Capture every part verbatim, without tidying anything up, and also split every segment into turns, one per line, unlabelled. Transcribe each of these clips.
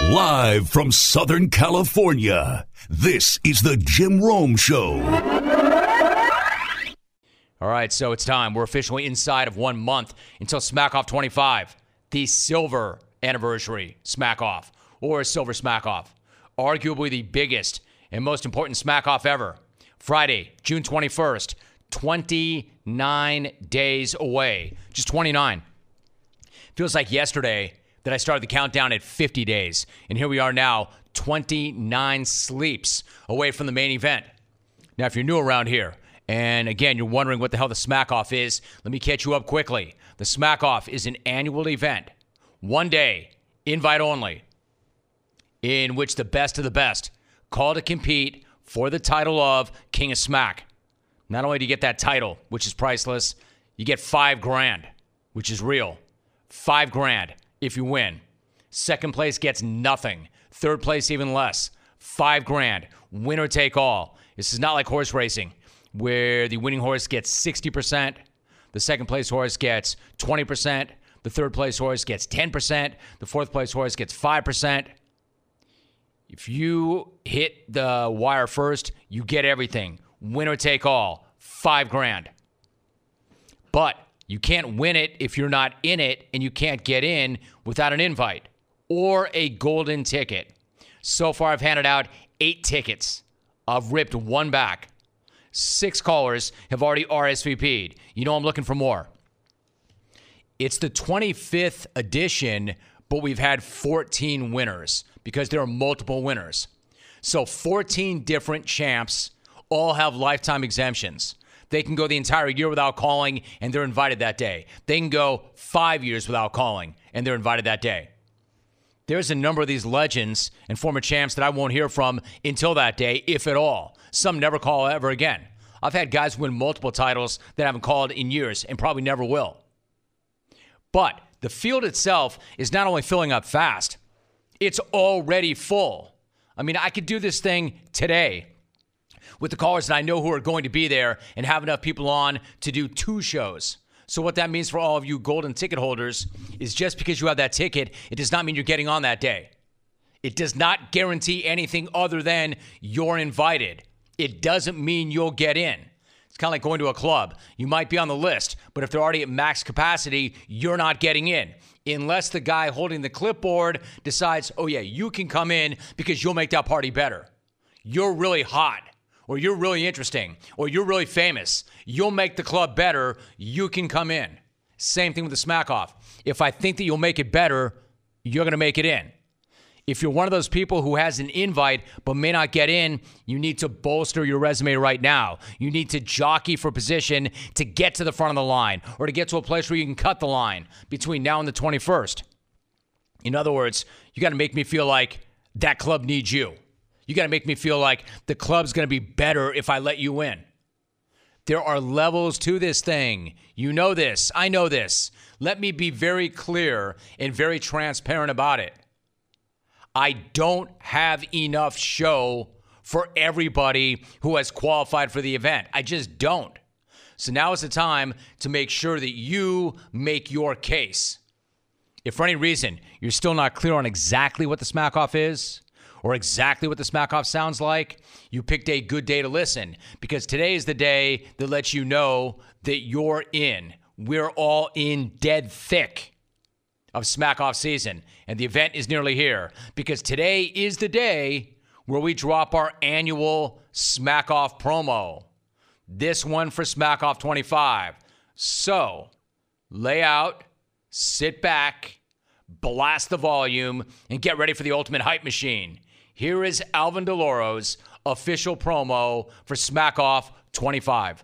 Live from Southern California, this is the Jim Rome Show.
All right, so it's time. We're officially inside of one month until Smack Off twenty-five, the silver anniversary Smack Off, or Silver Smack Off. Arguably the biggest and most important Smack Off ever. Friday, June twenty-first, twenty-nine days away. Just twenty-nine. Feels like yesterday that I started the countdown at fifty days. And here we are now, twenty-nine sleeps away from the main event. Now, if you're new around here, and again, you're wondering what the hell the Smack Off is, let me catch you up quickly. The Smack Off is an annual event, one day, invite only, in which the best of the best call to compete for the title of King of Smack. Not only do you get that title, which is priceless, you get five grand, which is real. Five grand if you win. Second place gets nothing. Third place even less. Five grand. Winner take all. This is not like horse racing, where the winning horse gets sixty percent, the second place horse gets twenty percent, the third place horse gets ten percent, the fourth place horse gets five percent. If you hit the wire first, you get everything. Winner take all. Five grand. But you can't win it if you're not in it, and you can't get in without an invite or a golden ticket. So far, I've handed out eight tickets. I've ripped one back. Six callers have already R S V P'd. You know I'm looking for more. It's the twenty-fifth edition, but we've had fourteen winners because there are multiple winners. So fourteen different champs all have lifetime exemptions. They can go the entire year without calling, and they're invited that day. They can go five years without calling, and they're invited that day. There's a number of these legends and former champs that I won't hear from until that day, if at all. Some never call ever again. I've had guys win multiple titles that haven't called in years and probably never will. But the field itself is not only filling up fast, it's already full. I mean, I could do this thing today with the callers that I know who are going to be there and have enough people on to do two shows. So what that means for all of you golden ticket holders is just because you have that ticket, it does not mean you're getting on that day. It does not guarantee anything other than you're invited. It doesn't mean you'll get in. It's kind of like going to a club. You might be on the list, but if they're already at max capacity, you're not getting in. Unless the guy holding the clipboard decides, oh yeah, you can come in because you'll make that party better. You're really hot, or you're really interesting, or you're really famous. You'll make the club better. You can come in. Same thing with the Smack Off. If I think that you'll make it better, you're going to make it in. If you're one of those people who has an invite but may not get in, you need to bolster your resume right now. You need to jockey for position to get to the front of the line or to get to a place where you can cut the line between now and the twenty-first. In other words, you got to make me feel like that club needs you. You got to make me feel like the club's going to be better if I let you in. There are levels to this thing. You know this. I know this. Let me be very clear and very transparent about it. I don't have enough show for everybody who has qualified for the event. I just don't. So now is the time to make sure that you make your case. If for any reason you're still not clear on exactly what the Smack Off is or exactly what the Smack Off sounds like, you picked a good day to listen, because today is the day that lets you know that you're in. We're all in dead thick of Smack Off season, and the event is nearly here, because today is the day where we drop our annual Smack Off promo. This one for Smack Off twenty-five. So, lay out, sit back, blast the volume, and get ready for the ultimate hype machine. Here is Alvin DeLauro's official promo for Smack Off twenty-five.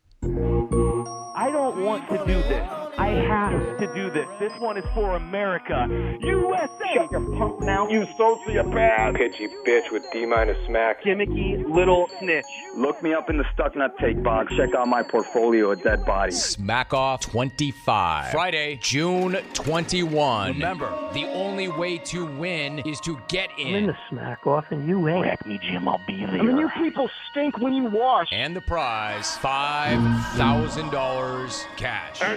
I don't want to do this. I have to do this. This one is for America. U S A! Shut your punk mouth, you sociopath!
Pitchy bitch with D-minus smack.
Gimmicky little snitch.
Look me up in the Stuck Nut Take box. Check out my portfolio of dead bodies.
Smack Off twenty-five. Friday, June twenty-first. Remember, the only way to win is to get in.
I'm in the Smack Off and you ain't.
Wreck me, Jim. I'll be there.
I mean, you people stink when you wash.
And the prize, five thousand dollars cash.
And a very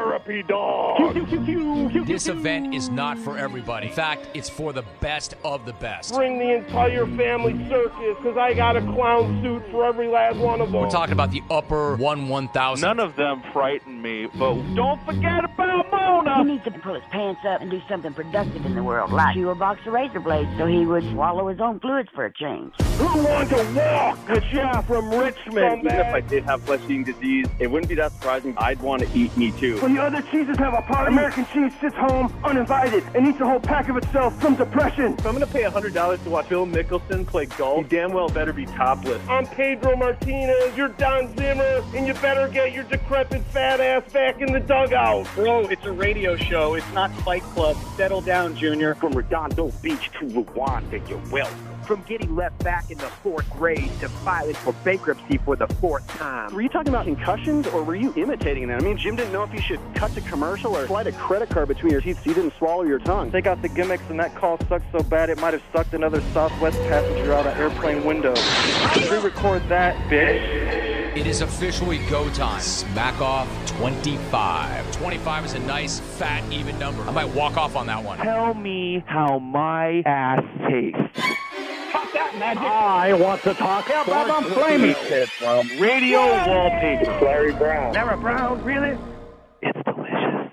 therapy dog.
This event is not for everybody. In fact, it's for the best of the best.
Bring the entire family circus, because I got a clown suit for every last one of them.
We're talking about the upper one one thousand.
None of them frighten me, but don't forget about Mona.
He needs to pull his pants up and do something productive in the world, like chew a box of razor blades so he would swallow his own fluids for a change.
Who wants to walk with you from Richmond?
Even if I did have flesh-eating disease, it wouldn't be that surprising. I'd want to eat me too.
When the other cheeses have a party, American cheese sits home uninvited and eats a whole pack of itself from depression.
If I'm going to pay one hundred dollars to watch Phil Mickelson play golf, he damn well better be topless.
I'm Pedro Martinez, you're Don Zimmer, and you better get your decrepit fat ass back in the dugout.
Bro, it's a radio show. It's not Fight Club. Settle down, Junior.
From Redondo Beach to Rwanda, you're welcome. From getting left back in the fourth grade to filing for bankruptcy for the fourth time.
Were you talking about concussions, or were you imitating that? I mean, Jim didn't know if he should cut the commercial or slide a credit card between your teeth so you didn't swallow your tongue.
Take out the gimmicks, and that call sucked so bad it might have sucked another Southwest passenger out an airplane window. Re-record that, bitch.
It is officially go time. Smack Off twenty-five. twenty-five is a nice, fat, even number. I might walk off on that one.
Tell me how my ass tastes.
Fuck that magic.
I want to talk about I'm flaming.
From Radio Wallpaper.
Larry Brown.
Sarah Brown, really? It's delicious.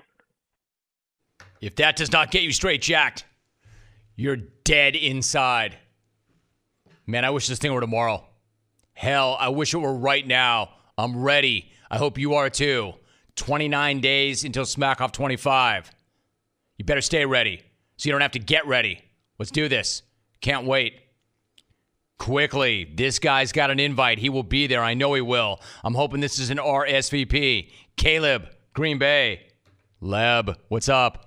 If that does not get you straight jacked, you're dead inside. Man, I wish this thing were tomorrow. Hell, I wish it were right now. I'm ready. I hope you are too. twenty-nine days until Smack Off twenty-five. You better stay ready so you don't have to get ready. Let's do this. Can't wait. Quickly, this guy's got an invite. He will be there. I know he will. I'm hoping this is an R S V P. Caleb, Green Bay. Leb, what's up?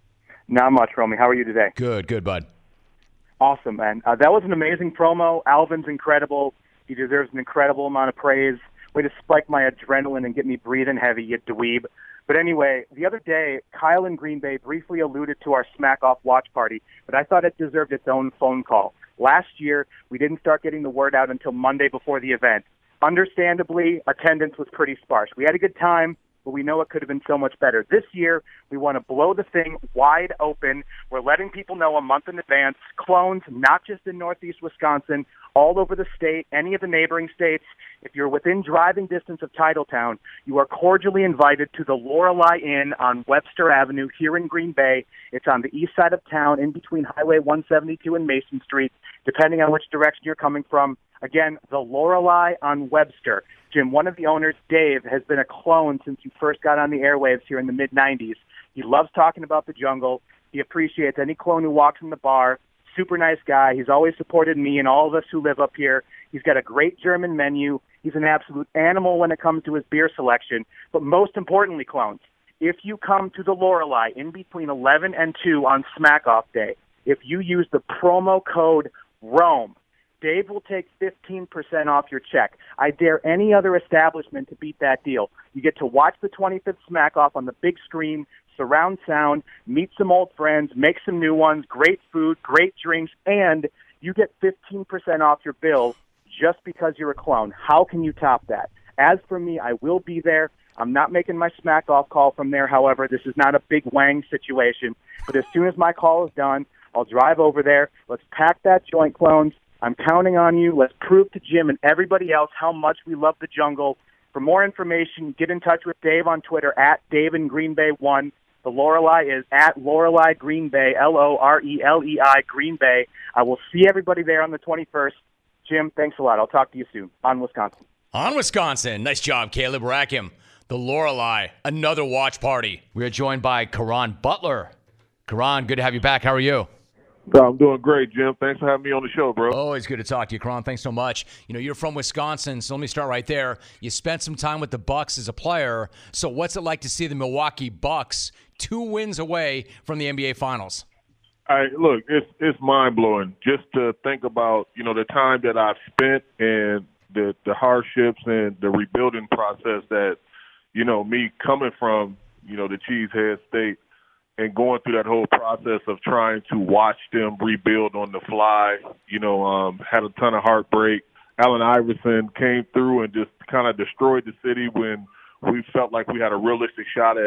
Not much, Romy. How are you today?
Good, good, bud.
Awesome, man. Uh, that was an amazing promo. Alvin's incredible. He deserves an incredible amount of praise. Way to spike my adrenaline and get me breathing heavy, you dweeb. But anyway, the other day, Kyle in Green Bay briefly alluded to our Smack Off watch party, but I thought it deserved its own phone call. Last year, we didn't start getting the word out until Monday before the event. Understandably, attendance was pretty sparse. We had a good time, but we know it could have been so much better. This year, we want to blow the thing wide open. We're letting people know a month in advance. Clones, not just in Northeast Wisconsin, all over the state, any of the neighboring states. If you're within driving distance of Titletown, you are cordially invited to the Lorelei Inn on Webster Avenue here in Green Bay. It's on the east side of town, in between Highway one seventy-two and Mason Street, depending on which direction you're coming from. Again, the Lorelei on Webster. Jim, one of the owners, Dave, has been a clone since he first got on the airwaves here in the mid nineties. He loves talking about the jungle. He appreciates any clone who walks in the bar. Super nice guy. He's always supported me and all of us who live up here. He's got a great German menu. He's an absolute animal when it comes to his beer selection. But most importantly, clones, if you come to the Lorelei in between eleven and two on Smack Off Day, if you use the promo code ROAM, Dave will take fifteen percent off your check. I dare any other establishment to beat that deal. You get to watch the twenty-fifth Smack Off on the big screen, surround sound, meet some old friends, make some new ones, great food, great drinks, and you get fifteen percent off your bill just because you're a clone. How can you top that? As for me, I will be there. I'm not making my Smack Off call from there, however. This is not a big Wang situation. But as soon as my call is done, I'll drive over there. Let's pack that joint, clones. I'm counting on you. Let's prove to Jim and everybody else how much we love the jungle. For more information, get in touch with Dave on Twitter, at Dave in Green Bay one. The Lorelei is at Lorelei Green Bay, L O R E L E I, Green Bay. I will see everybody there on the twenty-first. Jim, thanks a lot. I'll talk to you soon. On Wisconsin.
On Wisconsin. Nice job, Caleb Rackham. The Lorelei, another watch party. We are joined by Karan Butler. Karan, good to have you back. How are you?
I'm doing great, Jim. Thanks for having me on the show, bro.
Always good to talk to you, Karan. Thanks so much. You know, you're from Wisconsin, so let me start right there. You spent some time with the Bucks as a player. So what's it like to see the Milwaukee Bucks two wins away from the N B A Finals?
I, look, it's it's mind-blowing just to think about, you know, the time that I've spent and the, the hardships and the rebuilding process that, you know, me coming from, you know, the Cheesehead State and going through that whole process of trying to watch them rebuild on the fly, you know, um, had a ton of heartbreak. Allen Iverson came through and just kind of destroyed the city when we felt like we had a realistic shot at,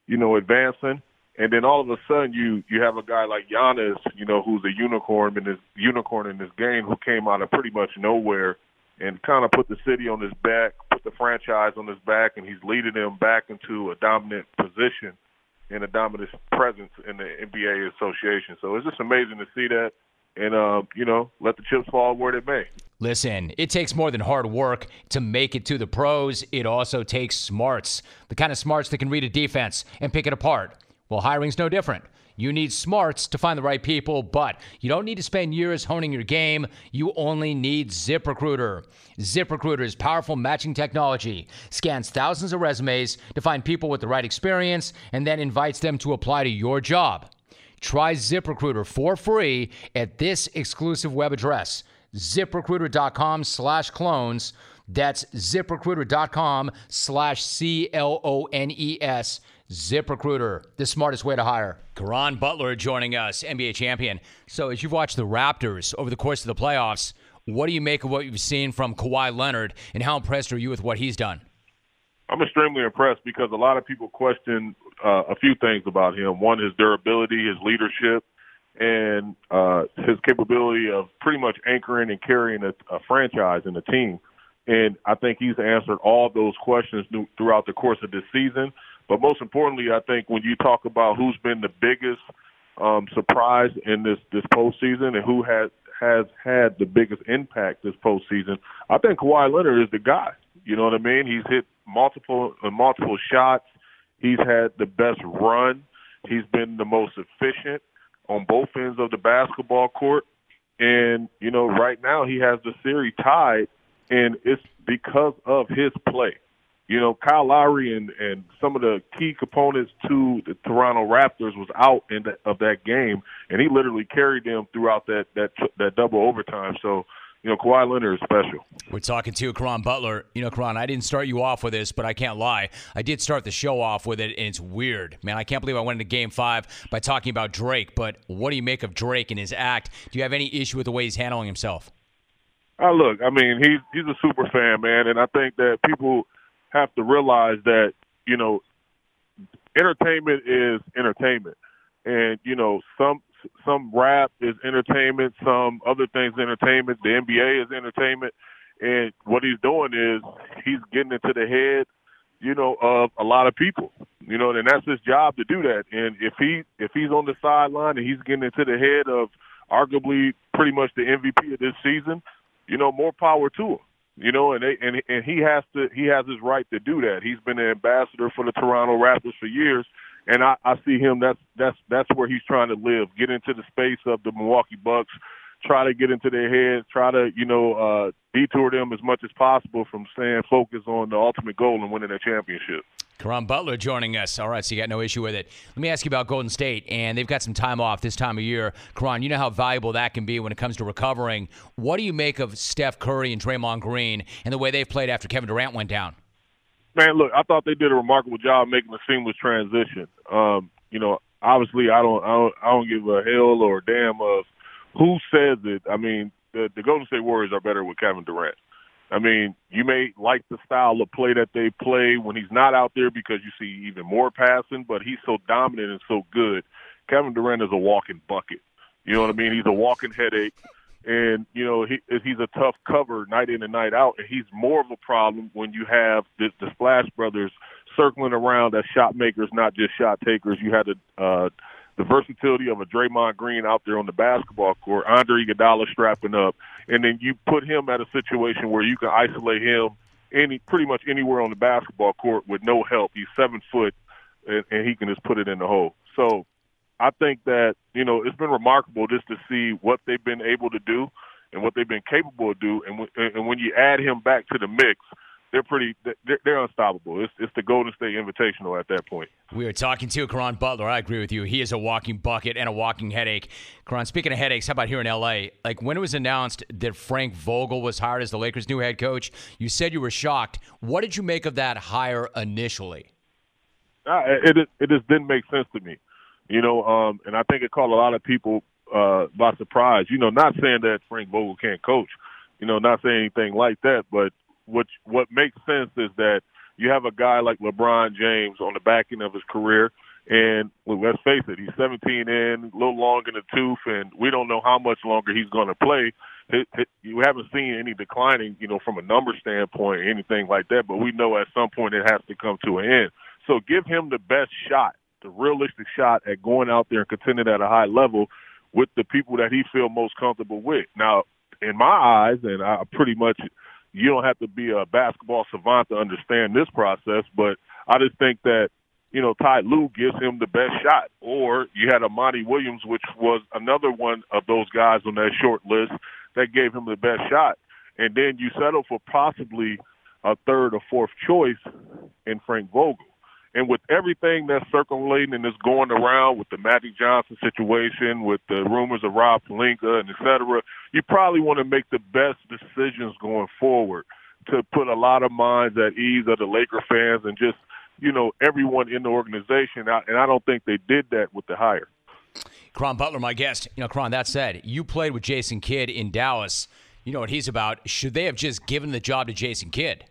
you know, advancing. And then all of a sudden you, you have a guy like Giannis, you know, who's a unicorn in this unicorn in this game, who came out of pretty much nowhere and kind of put the city on his back, put the franchise on his back, and he's leading them back into a dominant position and a dominant presence in the N B A association. So it's just amazing to see that. And, uh, you know, let the chips fall where they may.
Listen, it takes more than hard work to make it to the pros. It also takes smarts, the kind of smarts that can read a defense and pick it apart. Well, hiring's no different. You need smarts to find the right people, but you don't need to spend years honing your game. You only need ZipRecruiter. ZipRecruiter's powerful matching technology scans thousands of resumes to find people with the right experience and then invites them to apply to your job. Try ZipRecruiter for free at this exclusive web address, ZipRecruiter.com slash clones. That's ZipRecruiter.com slash C L O N E S. ZipRecruiter, the smartest way to hire. Caron Butler joining us, N B A champion. So as you've watched the Raptors over the course of the playoffs, what do you make of what you've seen from Kawhi Leonard, and how impressed are you with what he's done?
I'm extremely impressed because a lot of people question uh, a few things about him. One, his durability, his leadership, and uh, his capability of pretty much anchoring and carrying a, a franchise and a team. And I think he's answered all those questions throughout the course of this season. But most importantly, I think when you talk about who's been the biggest um, surprise in this, this postseason and who has, has had the biggest impact this postseason, I think Kawhi Leonard is the guy. You know what I mean? He's hit multiple uh, multiple shots. He's had the best run. He's been the most efficient on both ends of the basketball court. And, you know, right now he has the series tied, and it's because of his play. You know, Kyle Lowry and, and some of the key components to the Toronto Raptors was out in the, of that game, and he literally carried them throughout that that that double overtime. So, you know, Kawhi Leonard is special.
We're talking to Caron Butler. You know, Caron, I didn't start you off with this, but I can't lie. I did start the show off with it, and it's weird. Man, I can't believe I went into Game five by talking about Drake, but what do you make of Drake and his act? Do you have any issue with the way he's handling himself?
Uh, look, I mean, he's, he's a super fan, man, and I think that people – have to realize that, you know, entertainment is entertainment. And, you know, some some rap is entertainment, some other things entertainment. The N B A is entertainment. And what he's doing is he's getting into the head, you know, of a lot of people. You know, and that's his job to do that. And if he if he's on the sideline and he's getting into the head of arguably pretty much the M V P of this season, you know, more power to him. You know, and they, and and he has to he has his right to do that. He's been an ambassador for the Toronto Raptors for years, and I, I see him. That's that's that's where he's trying to live. Get into the space of the Milwaukee Bucks, try to get into their heads, try to you know uh, detour them as much as possible from staying focused on the ultimate goal and winning a championship.
Caron Butler joining us. All right, so you got no issue with it. Let me ask you about Golden State, and they've got some time off this time of year. Caron, you know how valuable that can be when it comes to recovering. What do you make of Steph Curry and Draymond Green and the way they've played after Kevin Durant went down?
Man, look, I thought they did a remarkable job making a seamless transition. Um, you know, obviously, I don't, I don't, I don't give a hell or a damn of who says it. I mean, the, the Golden State Warriors are better with Kevin Durant. I mean, you may like the style of play that they play when he's not out there because you see even more passing, but he's so dominant and so good. Kevin Durant is a walking bucket. You know what I mean? He's a walking headache. And, you know, he, he's a tough cover night in and night out. And he's more of a problem when you have the, the Splash Brothers circling around as shot makers, not just shot takers. You had the, uh, the versatility of a Draymond Green out there on the basketball court, Andre Iguodala strapping up, and then you put him at a situation where you can isolate him any pretty much anywhere on the basketball court with no help. He's seven foot, and, and he can just put it in the hole. So I think that, you know, it's been remarkable just to see what they've been able to do and what they've been capable of do. And, w- and when you add him back to the mix, they're pretty they're, they're unstoppable. It's, it's the Golden State Invitational at that point.
We are talking to Caron Butler. I agree with you. He is a walking bucket and a walking headache. Caron, speaking of headaches, how about here in L A? Like, when it was announced that Frank Vogel was hired as the Lakers' new head coach, you said you were shocked. What did you make of that hire initially?
Uh, it, it it just didn't make sense to me. You know, um, and I think it caught a lot of people uh, by surprise. You know, not saying that Frank Vogel can't coach. You know, not saying anything like that, but What what makes sense is that you have a guy like LeBron James on the back end of his career, and well, let's face it, he's seventeen in, a little long in the tooth, and we don't know how much longer he's going to play. It, it, you haven't seen any declining, you know, from a number standpoint or anything like that, but we know at some point it has to come to an end. So give him the best shot, the realistic shot at going out there and contending at a high level with the people that he feel most comfortable with. Now, in my eyes, and I pretty much, you don't have to be a basketball savant to understand this process, but I just think that, you know, Ty Lue gives him the best shot. Or you had Amani Williams, which was another one of those guys on that short list that gave him the best shot. And then you settle for possibly a third or fourth choice in Frank Vogel. And with everything that's circulating and is going around with the Magic Johnson situation, with the rumors of Rob Pelinka and et cetera, you probably want to make the best decisions going forward to put a lot of minds at ease of the Laker fans and just, you know, everyone in the organization. And I don't think they did that with the hire.
Caron Butler, my guest. You know, Caron, that said, you played with Jason Kidd in Dallas. You know what he's about. Should they have just given the job to Jason Kidd?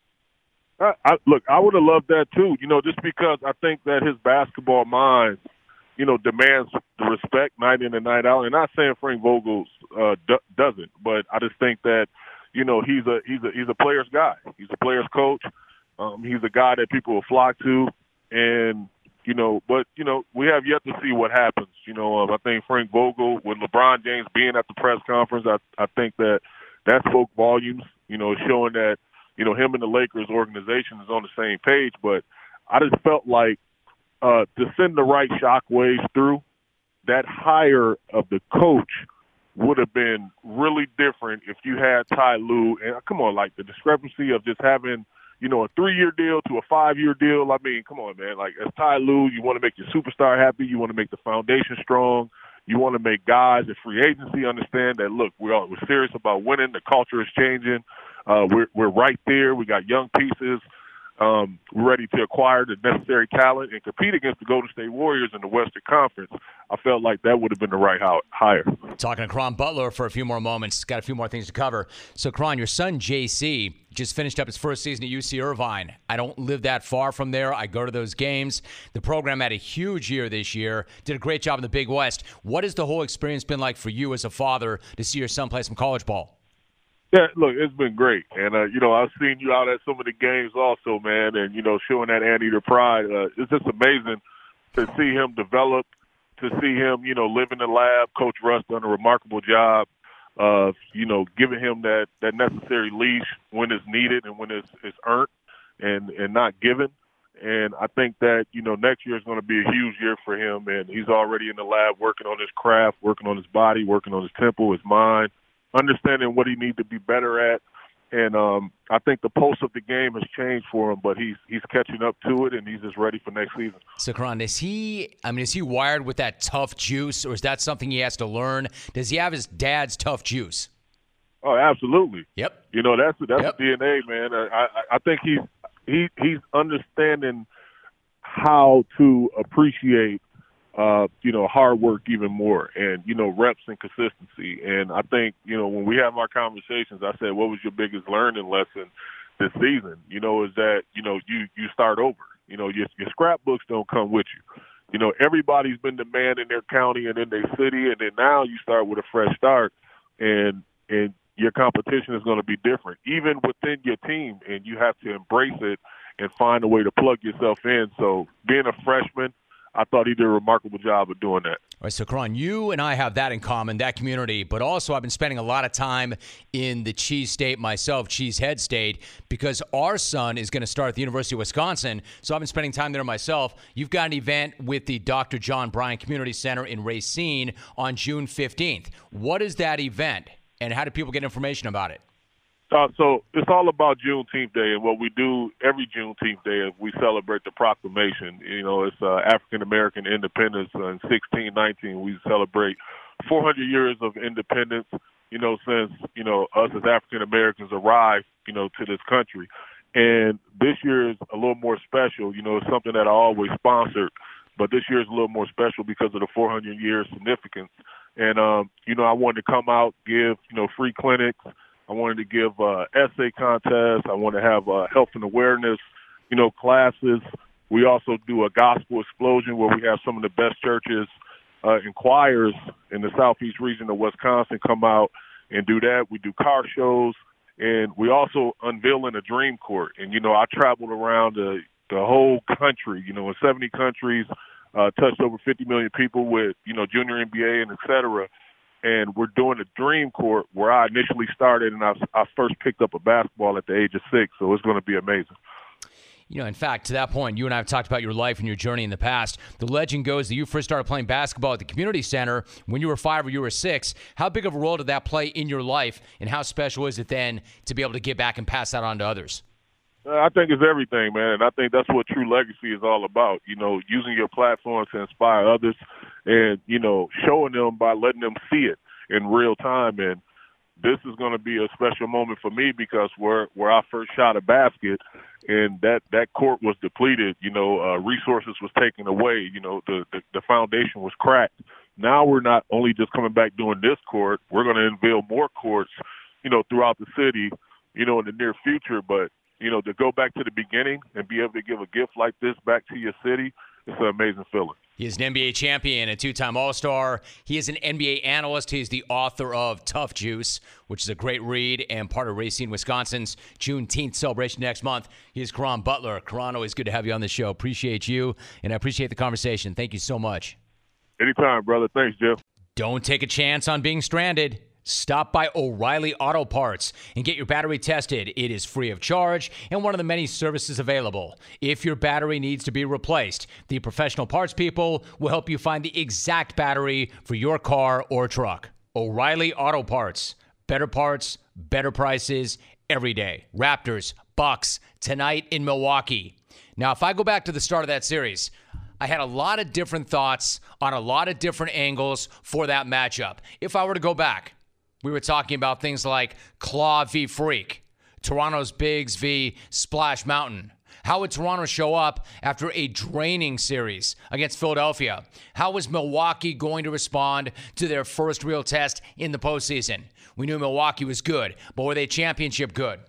I, I, look, I would have loved that too, you know, just because I think that his basketball mind, you know, demands the respect night in and night out. And not saying Frank Vogel uh, d- doesn't, but I just think that, you know, he's a he's a he's a player's guy. He's a player's coach. Um, he's a guy that people will flock to, and you know, but you know, we have yet to see what happens. You know, um, I think Frank Vogel with LeBron James being at the press conference, I I think that that spoke volumes. You know, showing that, you know, him and the Lakers organization is on the same page. But I just felt like uh, to send the right shockwaves through, that hire of the coach would have been really different if you had Ty Lue. And come on, like the discrepancy of just having, you know, a three-year deal to a five-year deal. I mean, come on, man. Like, as Ty Lue, you want to make your superstar happy. You want to make the foundation strong. You want to make guys at free agency understand that, look, we're, all, we're serious about winning. The culture is changing. Uh, we're, we're right there. We got young pieces. Um, we're ready to acquire the necessary talent and compete against the Golden State Warriors in the Western Conference. I felt like that would have been the right hire.
Talking to Caron Butler for a few more moments. Got a few more things to cover. So, Caron, your son, J C, just finished up his first season at U C Irvine. I don't live that far from there. I go to those games. The program had a huge year this year. Did a great job in the Big West. What has the whole experience been like for you as a father to see your son play some college ball?
Yeah, look, it's been great. And, uh, you know, I've seen you out at some of the games also, man, and, you know, showing that anteater pride. Uh, it's just amazing to see him develop, to see him, you know, live in the lab. Coach Russ done a remarkable job of, you know, giving him that, that necessary leash when it's needed and when it's, it's earned and, and not given. And I think that, you know, next year is going to be a huge year for him, and he's already in the lab working on his craft, working on his body, working on his tempo, his mind, understanding what he needs to be better at. And um, I think the pulse of the game has changed for him, but he's he's catching up to it, and he's just ready for next season.
So, Caron, is he, I mean, is he wired with that tough juice, or is that something he has to learn? Does he have his dad's tough juice?
Oh, absolutely.
Yep.
You know, that's that's
yep.
D N A, man. I, I, I think he's he he's understanding how to appreciate Uh, you know, hard work even more, and, you know, reps and consistency. And I think, you know, when we have our conversations, I said, what was your biggest learning lesson this season? You know, is that, you know, you, you start over. You know, your, your scrapbooks don't come with you. You know, everybody's been the man in their county and in their city, and then now you start with a fresh start, and and your competition is going to be different, even within your team, and you have to embrace it and find a way to plug yourself in. So being a freshman, I thought he did a remarkable job of doing that.
All right, so, Caron, you and I have that in common, that community, but also I've been spending a lot of time in the Cheese State myself, Cheesehead State, because our son is going to start at the University of Wisconsin, so I've been spending time there myself. You've got an event with the Doctor John Bryant Community Center in Racine on June fifteenth. What is that event, and how do people get information about it?
Uh, so it's all about Juneteenth Day, and what we do every Juneteenth Day is we celebrate the proclamation. You know, it's uh, African-American independence. Uh, in sixteen nineteen, we celebrate four hundred years of independence, you know, since, you know, us as African-Americans arrived, you know, to this country. And this year is a little more special. You know, it's something that I always sponsored, but this year is a little more special because of the four hundred year significance. And, um, you know, I wanted to come out, give, you know, free clinics. I wanted to give uh, essay contests. I want to have uh, health and awareness you know, classes. We also do a gospel explosion where we have some of the best churches uh, and choirs in the southeast region of Wisconsin come out and do that. We do car shows, and we also unveiling a dream court. And, you know, I traveled around the, the whole country, you know, in seventy countries, uh, touched over fifty million people with, you know, junior N B A and et cetera. And we're doing a dream court where I initially started, and I, I first picked up a basketball at the age of six, so it's going to be amazing.
You know, in fact, to that point, you and I have talked about your life and your journey in the past. The legend goes that you first started playing basketball at the community center when you were five or you were six. How big of a role did that play in your life, and how special is it then to be able to get back and pass that on to others?
Uh, I think it's everything, man, and I think that's what true legacy is all about, you know, using your platform to inspire others and, you know, showing them by letting them see it in real time. And this is going to be a special moment for me because where where I first shot a basket and that, that court was depleted, you know, uh, resources was taken away, you know, the, the, the foundation was cracked. Now we're not only just coming back doing this court, we're going to unveil more courts, you know, throughout the city, you know, in the near future. But, you know, to go back to the beginning and be able to give a gift like this back to your city, it's an amazing feeling.
He is an N B A champion, a two-time All-Star. He is an N B A analyst. He's the author of Tough Juice, which is a great read and part of Racine, Wisconsin's Juneteenth celebration next month. He is Caron Butler. Caron, always good to have you on the show. Appreciate you, and I appreciate the conversation. Thank you so much.
Anytime, brother. Thanks, Jeff.
Don't take a chance on being stranded. Stop by O'Reilly Auto Parts and get your battery tested. It is free of charge and one of the many services available. If your battery needs to be replaced, the professional parts people will help you find the exact battery for your car or truck. O'Reilly Auto Parts. Better parts, better prices every day. Raptors, Bucks, tonight in Milwaukee. Now, if I go back to the start of that series, I had a lot of different thoughts on a lot of different angles for that matchup. If I were to go back, we were talking about things like Claw v. Freak, Toronto's Bigs v. Splash Mountain. How would Toronto show up after a draining series against Philadelphia? How was Milwaukee going to respond to their first real test in the postseason? We knew Milwaukee was good, but were they championship good?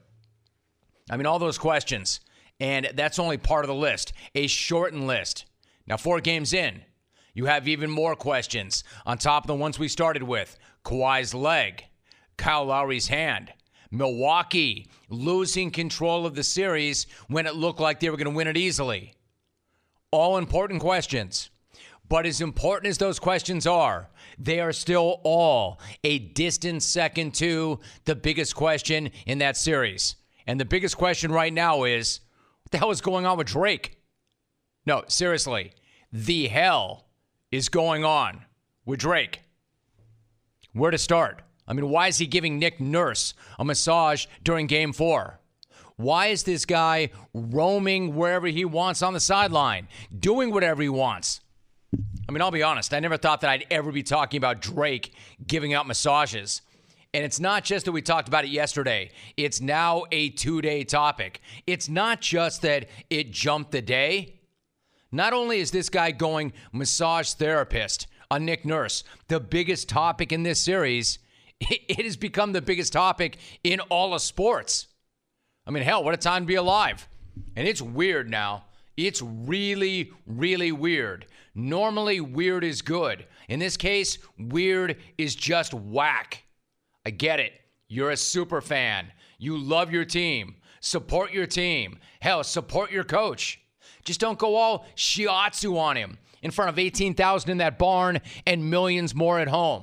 I mean, all those questions. And that's only part of the list, a shortened list. Now, four games in, you have even more questions on top of the ones we started with. Kawhi's leg, Kyle Lowry's hand, Milwaukee losing control of the series when it looked like they were going to win it easily. All important questions. But as important as those questions are, they are still all a distant second to the biggest question in that series. And the biggest question right now is, what the hell is going on with Drake? No, seriously, the hell is going on with Drake? Where to start? I mean, why is he giving Nick Nurse a massage during game four? Why is this guy roaming wherever he wants on the sideline, doing whatever he wants? I mean, I'll be honest, I never thought that I'd ever be talking about Drake giving out massages. And it's not just that we talked about it yesterday. It's now a two-day topic. It's not just that it jumped the day. Not only is this guy going massage therapist on Nick Nurse, the biggest topic in this series, it has become the biggest topic in all of sports. I mean, hell, what a time to be alive. And it's weird now. It's really, really weird. Normally, weird is good. In this case, weird is just whack. I get it. You're a super fan. You love your team. Support your team. Hell, support your coach. Just don't go all shiatsu on him in front of eighteen thousand in that barn and millions more at home.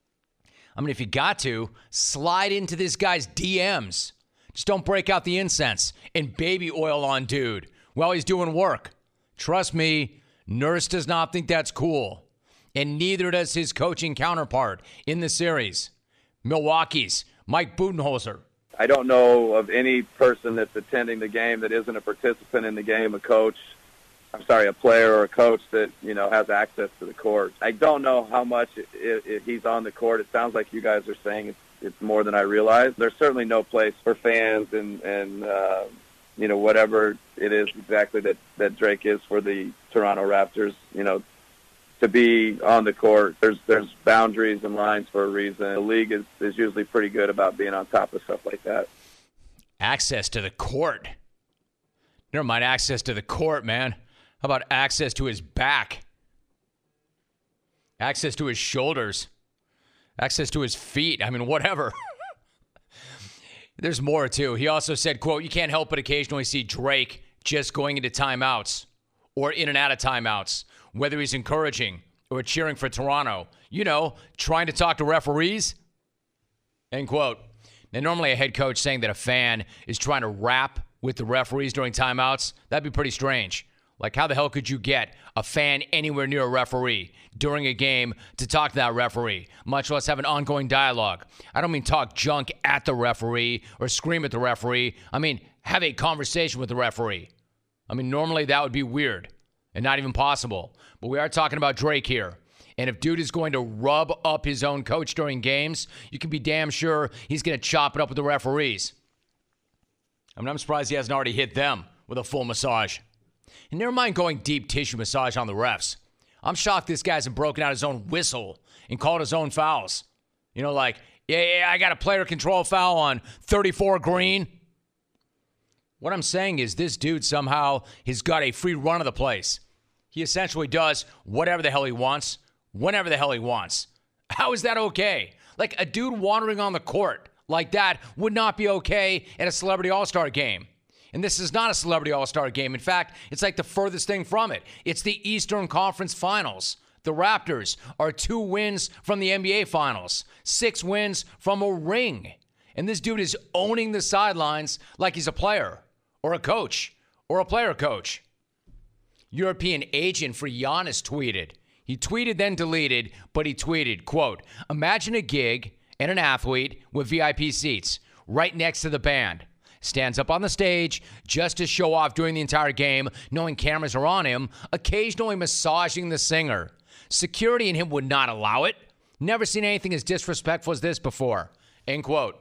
I mean, if you got to, slide into this guy's D Ms. Just don't break out the incense and baby oil on dude while he's doing work. Trust me, Nurse does not think that's cool. And neither does his coaching counterpart in the series, Milwaukee's Mike Budenholzer.
I don't know of any person that's attending the game that isn't a participant in the game, a coach, I'm sorry, a player or a coach that, you know, has access to the court. I don't know how much if, if he's on the court. It sounds like you guys are saying it's, it's more than I realize. There's certainly no place for fans and, and uh, you know, whatever it is exactly that, that Drake is for the Toronto Raptors, you know, to be on the court. There's there's boundaries and lines for a reason. The league is, is usually pretty good about being on top of stuff like that.
Access to the court. Never mind access to the court, man. How about access to his back? Access to his shoulders? Access to his feet? I mean, whatever. There's more, too. He also said, quote, you can't help but occasionally see Drake just going into timeouts or in and out of timeouts, whether he's encouraging or cheering for Toronto. You know, trying to talk to referees. End quote. Now, normally a head coach saying that a fan is trying to rap with the referees during timeouts, that'd be pretty strange. Like, how the hell could you get a fan anywhere near a referee during a game to talk to that referee, much less have an ongoing dialogue? I don't mean talk junk at the referee or scream at the referee. I mean, have a conversation with the referee. I mean, normally that would be weird and not even possible. But we are talking about Drake here. And if dude is going to rub up his own coach during games, you can be damn sure he's going to chop it up with the referees. I mean, I'm surprised he hasn't already hit them with a full massage. And never mind going deep tissue massage on the refs. I'm shocked this guy hasn't broken out his own whistle and called his own fouls. You know, like, yeah, yeah, I got a player control foul on thirty-four green. What I'm saying is this dude somehow has got a free run of the place. He essentially does whatever the hell he wants, whenever the hell he wants. How is that okay? Like, a dude wandering on the court like that would not be okay at a Celebrity All-Star game. And this is not a Celebrity All-Star game. In fact, it's like the furthest thing from it. It's the Eastern Conference Finals. The Raptors are two wins from the N B A Finals, six wins from a ring. And this dude is owning the sidelines like he's a player or a coach or a player coach. European agent for Giannis tweeted. He tweeted, then deleted, but he tweeted, quote, imagine a gig and an athlete with V I P seats right next to the band. Stands up on the stage just to show off during the entire game, knowing cameras are on him, occasionally massaging the singer. Security in him would not allow it. Never seen anything as disrespectful as this before. End quote.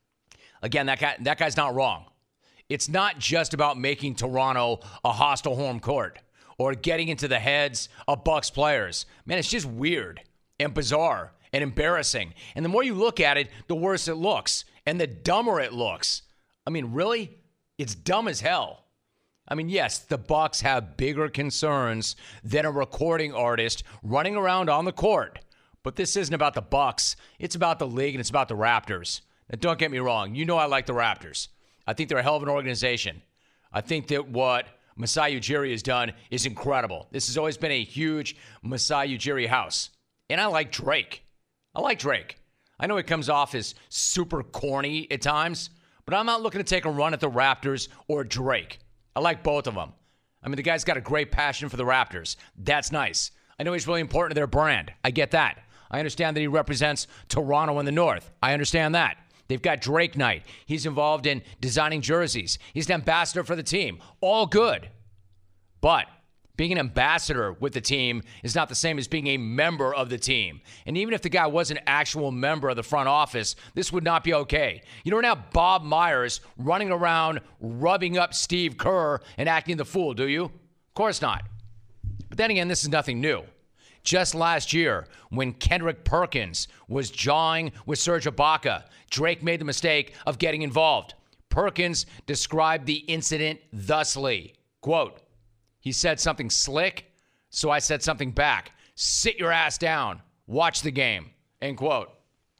Again, that guy, that guy's not wrong. It's not just about making Toronto a hostile home court or getting into the heads of Bucks players. Man, it's just weird and bizarre and embarrassing. And the more you look at it, the worse it looks and the dumber it looks. I mean, really? It's dumb as hell. I mean, yes, the Bucks have bigger concerns than a recording artist running around on the court. But this isn't about the Bucks. It's about the league and it's about the Raptors. Now, don't get me wrong. You know I like the Raptors. I think they're a hell of an organization. I think that what Masai Ujiri has done is incredible. This has always been a huge Masai Ujiri house. And I like Drake. I like Drake. I know it comes off as super corny at times, but I'm not looking to take a run at the Raptors or Drake. I like both of them. I mean, the guy's got a great passion for the Raptors. That's nice. I know he's really important to their brand. I get that. I understand that he represents Toronto in the North. I understand that. They've got Drake Night. He's involved in designing jerseys. He's an ambassador for the team. All good. But being an ambassador with the team is not the same as being a member of the team. And even if the guy was an actual member of the front office, this would not be okay. You don't have Bob Myers running around rubbing up Steve Kerr and acting the fool, do you? Of course not. But then again, this is nothing new. Just last year, when Kendrick Perkins was jawing with Serge Ibaka, Drake made the mistake of getting involved. Perkins described the incident thusly, quote, he said something slick, so I said something back. Sit your ass down. Watch the game, end quote.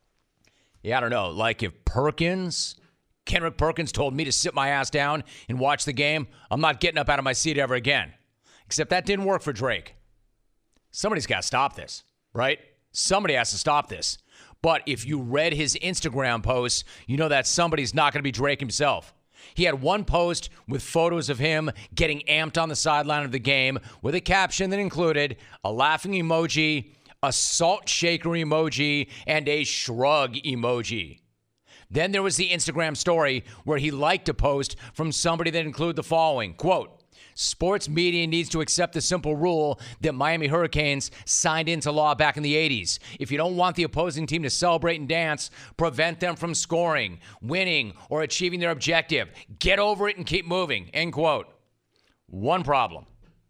Yeah, I don't know. Like if Perkins, Kendrick Perkins told me to sit my ass down and watch the game, I'm not getting up out of my seat ever again. Except that didn't work for Drake. Somebody's got to stop this, right? Somebody has to stop this. But if you read his Instagram posts, you know that somebody's not going to be Drake himself. He had one post with photos of him getting amped on the sideline of the game with a caption that included a laughing emoji, a salt shaker emoji, and a shrug emoji. Then there was the Instagram story where he liked a post from somebody that included the following, quote, sports media needs to accept the simple rule that Miami Hurricanes signed into law back in the eighties. If you don't want the opposing team to celebrate and dance, prevent them from scoring, winning, or achieving their objective. Get over it and keep moving, end quote. One problem.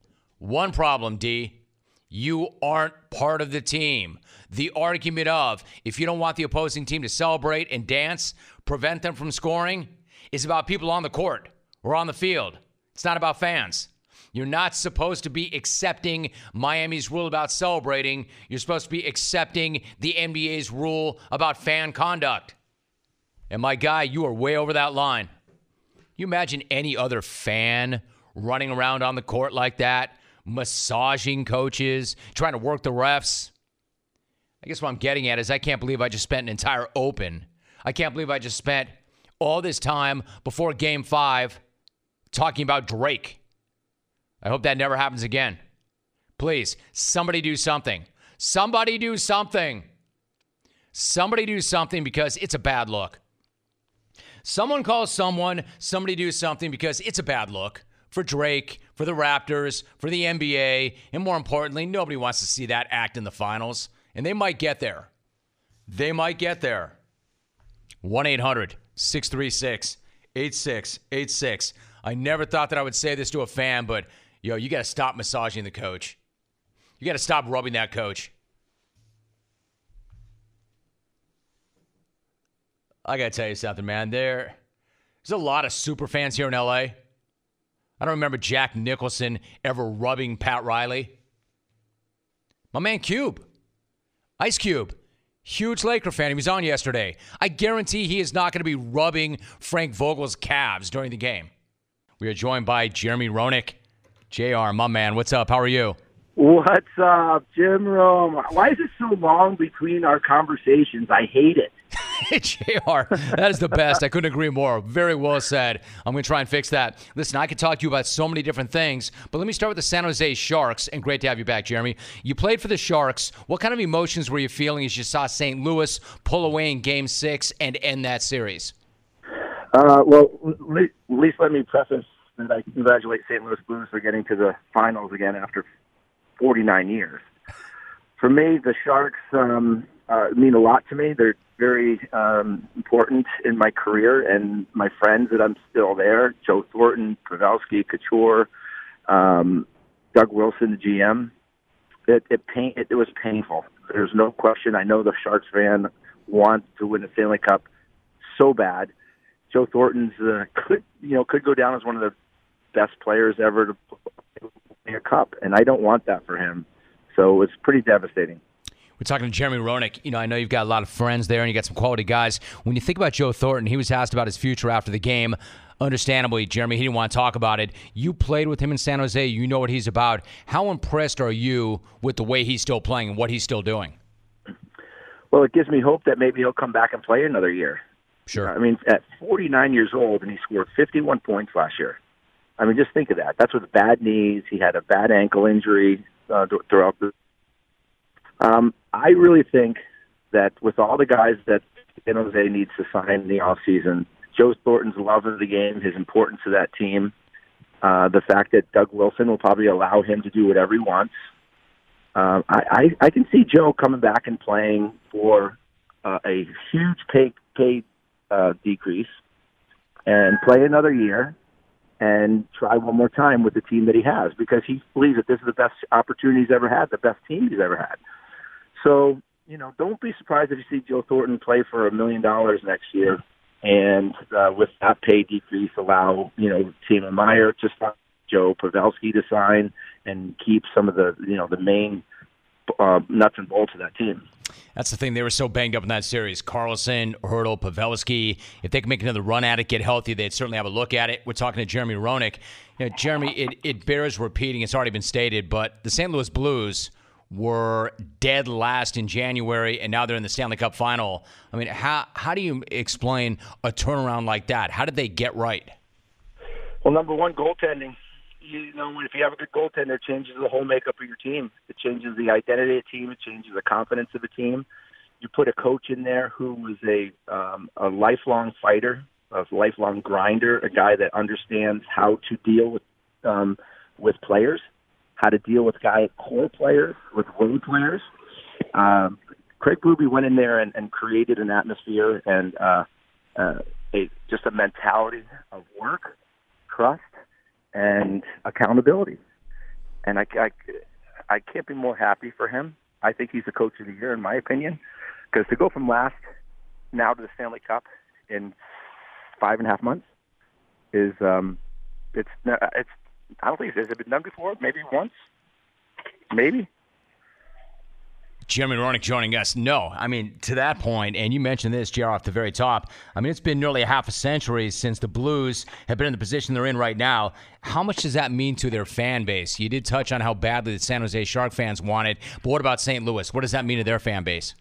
One problem, D. You aren't part of the team. The argument of, if you don't want the opposing team to celebrate and dance, prevent them from scoring, is about people on the court or on the field. It's not about fans. You're not supposed to be accepting Miami's rule about celebrating. You're supposed to be accepting the N B A's rule about fan conduct. And my guy, you are way over that line. You imagine any other fan running around on the court like that, massaging coaches, trying to work the refs? I guess what I'm getting at is I can't believe I just spent an entire open. I can't believe I just spent all this time before game five talking about Drake. I hope that never happens again. Please, somebody do something. Somebody do something. Somebody do something because it's a bad look. Someone call someone, somebody do something because it's a bad look for Drake, for the Raptors, for the N B A, and more importantly, nobody wants to see that act in the finals, and they might get there. They might get there. one eight hundred six three six eight six eight six. I never thought that I would say this to a fan, but, yo, you got to stop massaging the coach. You got to stop rubbing that coach. I got to tell you something, man. There, there's a lot of super fans here in L A. I don't remember Jack Nicholson ever rubbing Pat Riley. My man Cube, Ice Cube, huge Laker fan. He was on yesterday. I guarantee he is not going to be rubbing Frank Vogel's calves during the game. We are joined by Jeremy Roenick. J R, my man, what's up? How are you?
What's up, Jim Rome? Why is it so long between our conversations? I hate it.
J R, that is the best. I couldn't agree more. Very well said. I'm going to try and fix that. Listen, I could talk to you about so many different things, but let me start with the San Jose Sharks, and great to have you back, Jeremy. You played for the Sharks. What kind of emotions were you feeling as you saw Saint Louis pull away in Game six and end that series?
Uh, well, at least let me preface that I congratulate Saint Louis Blues for getting to the finals again after forty-nine years. For me, the Sharks um, uh, mean a lot to me. They're very um, important in my career and my friends that I'm still there. Joe Thornton, Pavelski, Couture, um, Doug Wilson, the G M. It, it, pain, it, it was painful. There's no question. I know the Sharks fan wants to win the Stanley Cup so bad. Joe Thornton's uh, could you know could go down as one of the best players ever to play a cup, and I don't want that for him. So it's pretty devastating.
We're talking to Jeremy Roenick. You know, I know you've got a lot of friends there, and you got some quality guys. When you think about Joe Thornton, he was asked about his future after the game. Understandably, Jeremy, he didn't want to talk about it. You played with him in San Jose. You know what he's about. How impressed are you with the way he's still playing and what he's still doing?
Well, it gives me hope that maybe he'll come back and play another year.
Sure.
I mean, at forty-nine years old, and he scored fifty-one points last year. I mean, just think of that. That's with bad knees. He had a bad ankle injury uh, throughout the Um, I really think that with all the guys that San Jose needs to sign in the offseason, Joe Thornton's love of the game, his importance to that team, uh, the fact that Doug Wilson will probably allow him to do whatever he wants. Um, I, I, I can see Joe coming back and playing for uh, a huge pay, pay uh, decrease and play another year and try one more time with the team that he has, because he believes that this is the best opportunity he's ever had, the best team he's ever had. So, you know, don't be surprised if you see Joe Thornton play for a million dollars next year, and uh, with that pay decrease, allow, you know, Timo Meier to sign, Joe Pavelski to sign, and keep some of the, you know, the main uh, nuts and bolts of that team.
That's the thing. They were so banged up in that series. Carlson, Hertl, Pavelski. If they can make another run at it, get healthy, they'd certainly have a look at it. We're talking to Jeremy Roenick. You know, Jeremy, it, it bears repeating. It's already been stated, but the Saint Louis Blues were dead last in January, and now they're in the Stanley Cup final. I mean, how how do you explain a turnaround like that? How did they get right?
Well, number one, goaltending. You know, if you have a good goaltender, it changes the whole makeup of your team. It changes the identity of the team. It changes the confidence of the team. You put a coach in there who was a um, a lifelong fighter, a lifelong grinder, a guy that understands how to deal with um, with players, how to deal with guy core players, with road players. Um, Craig Berube went in there and, and created an atmosphere and uh, uh, a, just a mentality of work, trust, and accountability. And I, I, I can't be more happy for him. I think he's the coach of the year, in my opinion, because to go from last now to the Stanley Cup in five and a half months is um, it's it's. I don't think it's, has it been done before? Maybe once. Maybe.
Jeremy Roenick joining us. No, I mean, to that point, and you mentioned this, J R, off the very top, I mean, it's been nearly a half a century since the Blues have been in the position they're in right now. How much does that mean to their fan base? You did touch on how badly the San Jose Shark fans want it, but what about Saint Louis? What does that mean to their fan base?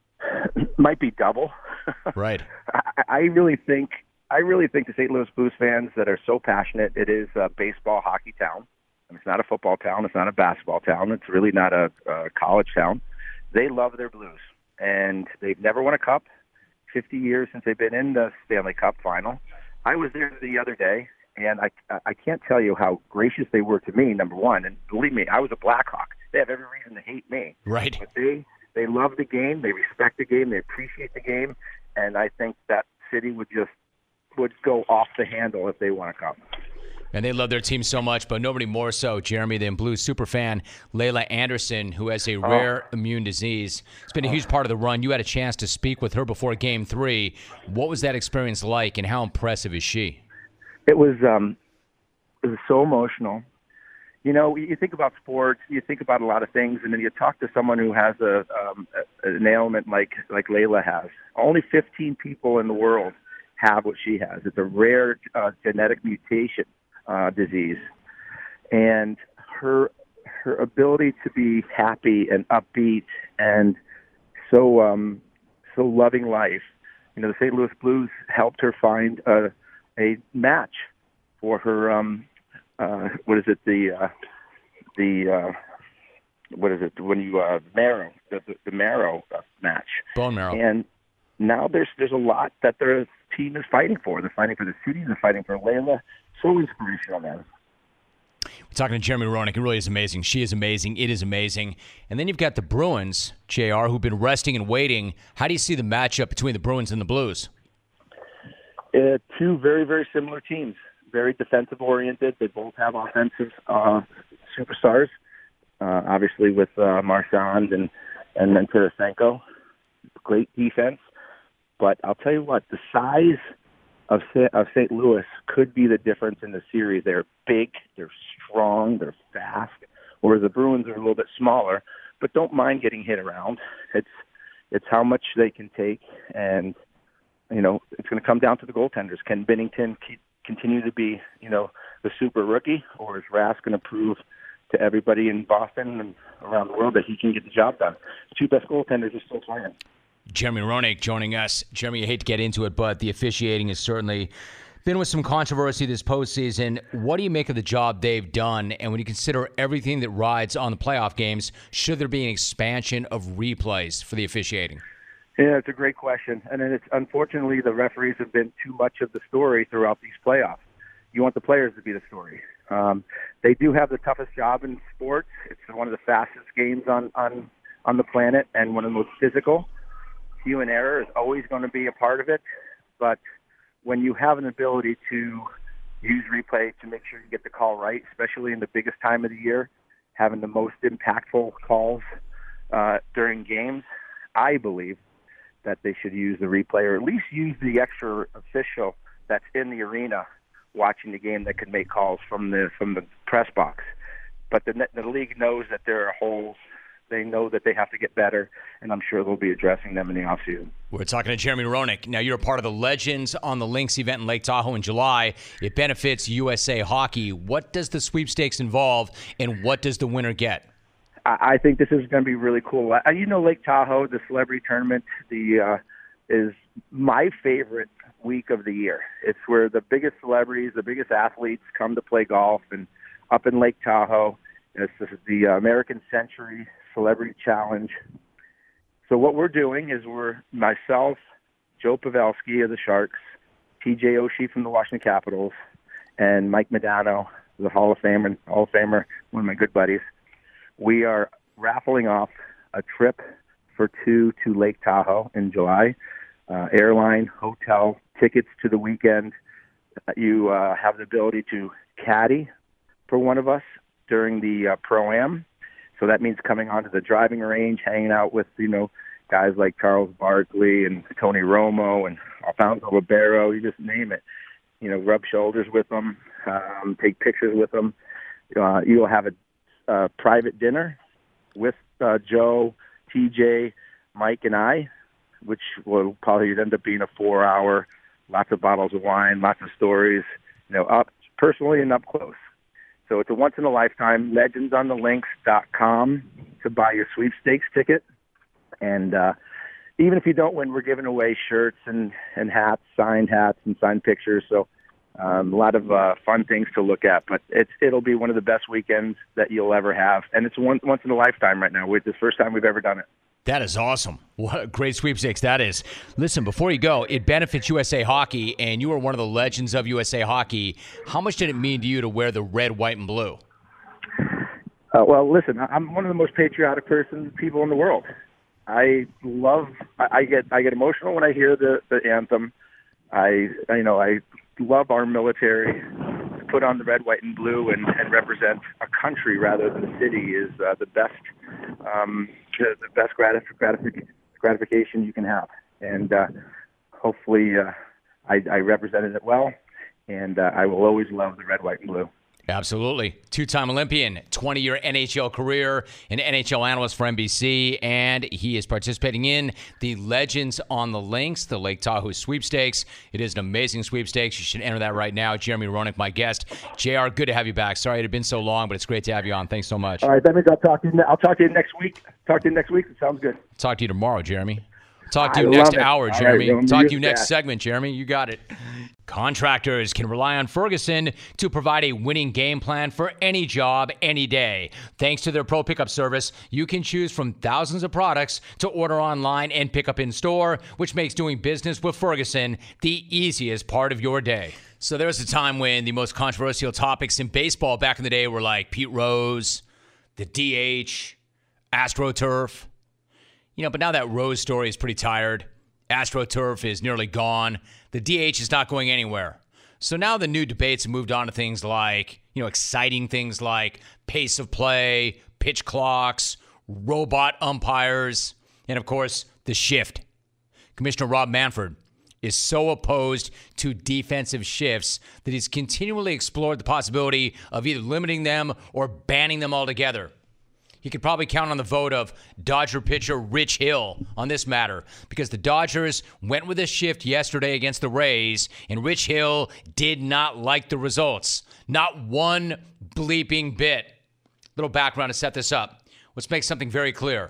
Might be double.
Right.
I, I really think I really think the Saint Louis Blues fans that are so passionate, it is a baseball, hockey town. It's not a football town. It's not a basketball town. It's really not a, a college town. They love their Blues, and they've never won a cup. fifty years since they've been in the Stanley Cup final. I was there the other day, and I I can't tell you how gracious they were to me, number one. And believe me, I was a Blackhawk. They have every reason to hate me.
Right.
But they, they love the game. They respect the game. They appreciate the game. And I think that city would just would go off the handle if they won a cup.
And they love their team so much, but nobody more so, Jeremy, than Blues superfan Layla Anderson, who has a rare oh. immune disease. It's been a huge part of the run. You had a chance to speak with her before Game Three. What was that experience like, and how impressive is she?
It was, um, it was so emotional. You know, you think about sports, you think about a lot of things, and then you talk to someone who has a, um, an ailment like like Layla has. Only fifteen people in the world have what she has. It's a rare uh, genetic mutation. Uh, disease, and her her ability to be happy and upbeat and so um, so loving life. You know, the Saint Louis Blues helped her find a a match for her. Um, uh, what is it? The uh, the uh, what is it? When you uh, marrow the, the, the marrow match,
bone marrow,
and now there's there's a lot that their team is fighting for. They're fighting for the city. They're fighting for Layla. So inspirational, man.
We're talking to Jeremy Roenick. It really is amazing. She is amazing. It is amazing. And then you've got the Bruins, J R, who've been resting and waiting. How do you see the matchup between the Bruins and the Blues?
Uh, two very, very similar teams. Very defensive-oriented. They both have offensive uh, superstars, uh, obviously with uh, Marchand and, and then Tarasenko. Great defense. But I'll tell you what, the size of of Saint Louis could be the difference in the series. They're big, they're strong, they're fast, whereas the Bruins are a little bit smaller, but don't mind getting hit around. It's it's how much they can take, and you know it's going to come down to the goaltenders. Can Binnington keep, continue to be you know the super rookie, or is Rask going to prove to everybody in Boston and around the world that he can get the job done? The two best goaltenders are still playing.
Jeremy Roenick joining us. Jeremy, I hate to get into it, but the officiating has certainly been with some controversy this postseason. What do you make of the job they've done? And when you consider everything that rides on the playoff games, should there be an expansion of replays for the officiating?
Yeah, it's a great question. And it's unfortunately the referees have been too much of the story throughout these playoffs. You want the players to be the story. Um, they do have the toughest job in sports. It's one of the fastest games on, on, on the planet and one of the most physical. Human error is always going to be a part of it, but when you have an ability to use replay to make sure you get the call right, especially in the biggest time of the year, having the most impactful calls uh, during games, I believe that they should use the replay or at least use the extra official that's in the arena watching the game that could make calls from the from the press box. But the, the league knows that there are holes. They know that they have to get better, and I'm sure they'll be addressing them in the offseason.
We're talking to Jeremy Roenick. Now, you're a part of the Legends on the Links event in Lake Tahoe in July. It benefits U S A Hockey. What does the sweepstakes involve, and what does the winner get?
I think this is going to be really cool. You know, Lake Tahoe, the celebrity tournament, the uh, is my favorite week of the year. It's where the biggest celebrities, the biggest athletes come to play golf, and up in Lake Tahoe, this is the American Century Celebrity Challenge. So what we're doing is we're myself, Joe Pavelski of the Sharks, T J Oshie from the Washington Capitals, and Mike Modano, the Hall of Famer, Hall of Famer, one of my good buddies. We are raffling off a trip for two to Lake Tahoe in July. Uh, airline, hotel, tickets to the weekend. You uh, have the ability to caddy for one of us during the uh, Pro-Am. So that means coming onto the driving range, hanging out with, you know, guys like Charles Barkley and Tony Romo and Alfonso Ribeiro, you just name it. you know, rub shoulders with them, um, take pictures with them. Uh, you'll have a uh, private dinner with uh, Joe, T J, Mike, and I, which will probably end up being a four-hour, lots of bottles of wine, lots of stories, you know, up personally and up close. So it's a once-in-a-lifetime. legends on the links dot com to buy your sweepstakes ticket. And uh, even if you don't win, we're giving away shirts and, and hats, signed hats and signed pictures. So um, a lot of uh, fun things to look at. But it's, it'll be one of the best weekends that you'll ever have. And it's one, once in a lifetime right now. It's the first time we've ever done it.
That is awesome. What a great sweepstakes that is. Listen, before you go, it benefits U S A Hockey, and you are one of the legends of U S A Hockey. How much did it mean to you to wear the red, white, and blue?
Uh, well, listen, I'm one of the most patriotic persons, people in the world. I love, I, I get I get emotional when I hear the, the anthem. I, you know, I love our military. To put on the red, white, and blue and, and represent a country rather than a city is uh, the best um, the, the best gratif- gratif- gratification you can have. And uh, hopefully uh, I, I represented it well, and uh, I will always love the red, white, and blue.
Absolutely. Two-time Olympian, twenty-year N H L career, an N H L analyst for N B C, and he is participating in the Legends on the Links, the Lake Tahoe sweepstakes. It is an amazing sweepstakes. You should enter that right now. Jeremy Roenick, my guest. J R, good to have you back. Sorry it had been so long, but it's great to have you on. Thanks so much.
All right, that means I'll talk to you. I'll talk to you next week. Talk to you next week. It sounds good.
Talk to you tomorrow, Jeremy. Talk to
I
you next
it.
hour,
All
Jeremy.
right,
Talk to you
that.
next segment, Jeremy. You got it. Contractors can rely on Ferguson to provide a winning game plan for any job, any day. Thanks to their Pro Pickup service, you can choose from thousands of products to order online and pick up in store, which makes doing business with Ferguson the easiest part of your day. So there was a time when the most controversial topics in baseball back in the day were like Pete Rose, the D H, AstroTurf. You know, but now that Rose story is pretty tired. AstroTurf is nearly gone. The D H is not going anywhere. So now the new debates have moved on to things like, you know, exciting things like pace of play, pitch clocks, robot umpires, and of course, the shift. Commissioner Rob Manfred is so opposed to defensive shifts that he's continually explored the possibility of either limiting them or banning them altogether. He could probably count on the vote of Dodger pitcher Rich Hill on this matter because the Dodgers went with a shift yesterday against the Rays, and Rich Hill did not like the results. Not one bleeping bit. Little background to set this up. Let's make something very clear.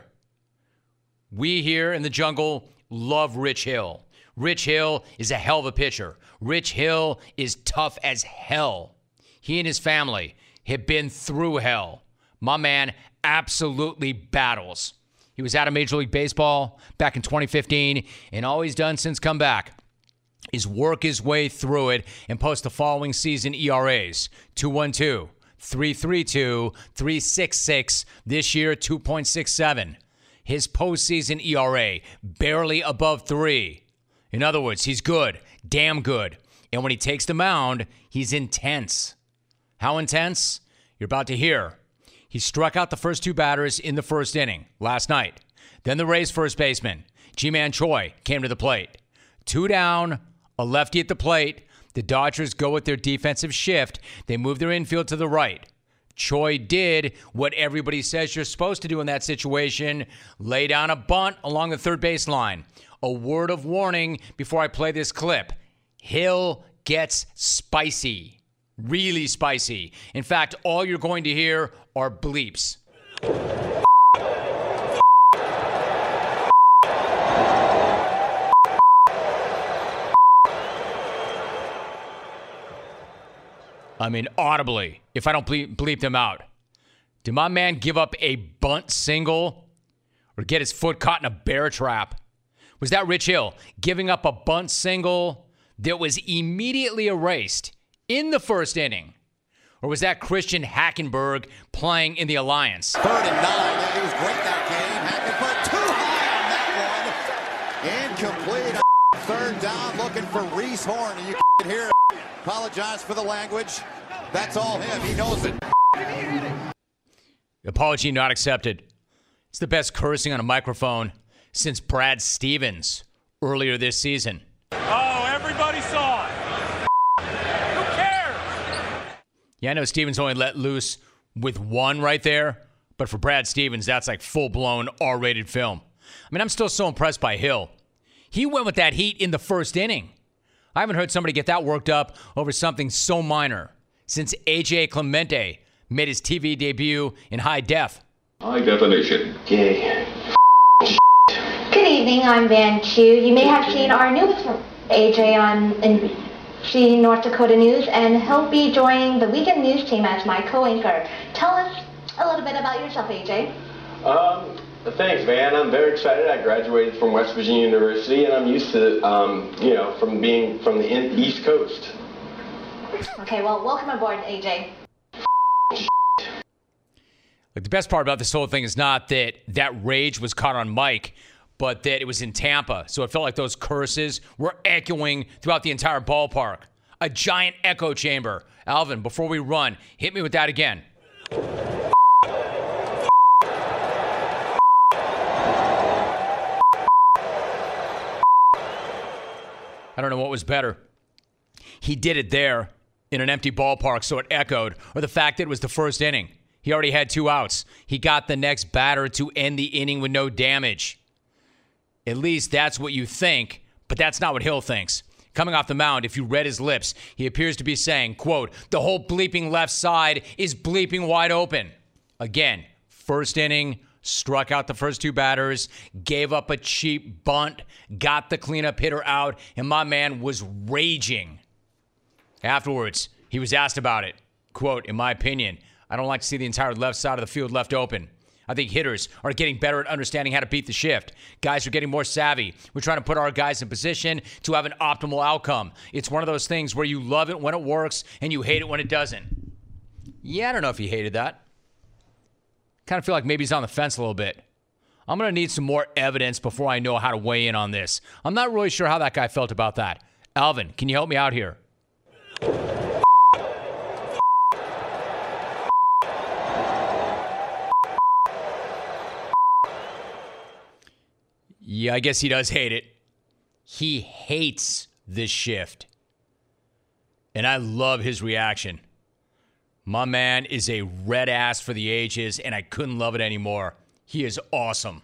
We here in the jungle love Rich Hill. Rich Hill is a hell of a pitcher. Rich Hill is tough as hell. He and his family have been through hell. My man absolutely battles. He was out of Major League Baseball back in twenty fifteen, and all he's done since come back is work his way through it and post the following season E R As. two point one two, three point three two, three point six six, this year two point six seven. His postseason E R A, barely above three. In other words, he's good, damn good. And when he takes the mound, he's intense. How intense? You're about to hear. He struck out the first two batters in the first inning last night. Then the Rays first baseman, Ji-Man Choi, came to the plate. Two down, a lefty at the plate. The Dodgers go with their defensive shift. They move their infield to the right. Choi did what everybody says you're supposed to do in that situation, lay down a bunt along the third base line. A word of warning before I play this clip. Hill gets spicy. Really spicy. In fact, all you're going to hear are bleeps. I mean, audibly, if I don't bleep, bleep them out. Did my man give up a bunt single or get his foot caught in a bear trap? Was that Rich Hill giving up a bunt single that was immediately erased in the first inning? Or was that Christian Hackenberg playing in the Alliance?
Third and nine. Yeah, he was great that game. Hackenberg too high on that one. Incomplete. Third down, looking for Reese Horn. And you can hear it. Apologize for the language. That's all him. He knows it.
Apology not accepted. It's the best cursing on a microphone since Brad Stevens earlier this season.
Oh, everybody saw it.
Yeah, I know Stevens only let loose with one right there, but for Brad Stevens, that's like full-blown R-rated film. I mean, I'm still so impressed by Hill. He went with that heat in the first inning. I haven't heard somebody get that worked up over something so minor since A J Clemente made his T V debut in high def.
High definition. Gay.
Good evening, I'm Van Chu. You may have seen our newest A J on N B C North Dakota News, and he'll be joining the weekend news team as my co-anchor. Tell us a little bit about yourself, A J.
Um, thanks, Van. I'm very excited. I graduated from West Virginia University, and I'm used to, um, you know, from being from the in- East Coast.
Okay, well, welcome aboard, A J.
Like, the best part about this whole thing is not that that rage was caught on mic, but that it was in Tampa. So it felt like those curses were echoing throughout the entire ballpark. A giant echo chamber. Alvin, before we run, hit me with that again. I don't know what was better. He did it there in an empty ballpark, so it echoed, or the fact that it was the first inning. He already had two outs. He got the next batter to end the inning with no damage. At least that's what you think, but that's not what Hill thinks. Coming off the mound, if you read his lips, he appears to be saying, quote, the whole bleeping left side is bleeping wide open. Again, first inning, struck out the first two batters, gave up a cheap bunt, got the cleanup hitter out, and my man was raging. Afterwards, he was asked about it. Quote, in my opinion, I don't like to see the entire left side of the field left open. I think hitters are getting better at understanding how to beat the shift. Guys are getting more savvy. We're trying to put our guys in position to have an optimal outcome. It's one of those things where you love it when it works and you hate it when it doesn't. Yeah, I don't know if he hated that. Kind of feel like maybe he's on the fence a little bit. I'm going to need some more evidence before I know how to weigh in on this. I'm not really sure how that guy felt about that. Alvin, can you help me out here? Yeah, I guess he does hate it. He hates this shift. And I love his reaction. My man is a red ass for the ages, and I couldn't love it anymore. He is awesome.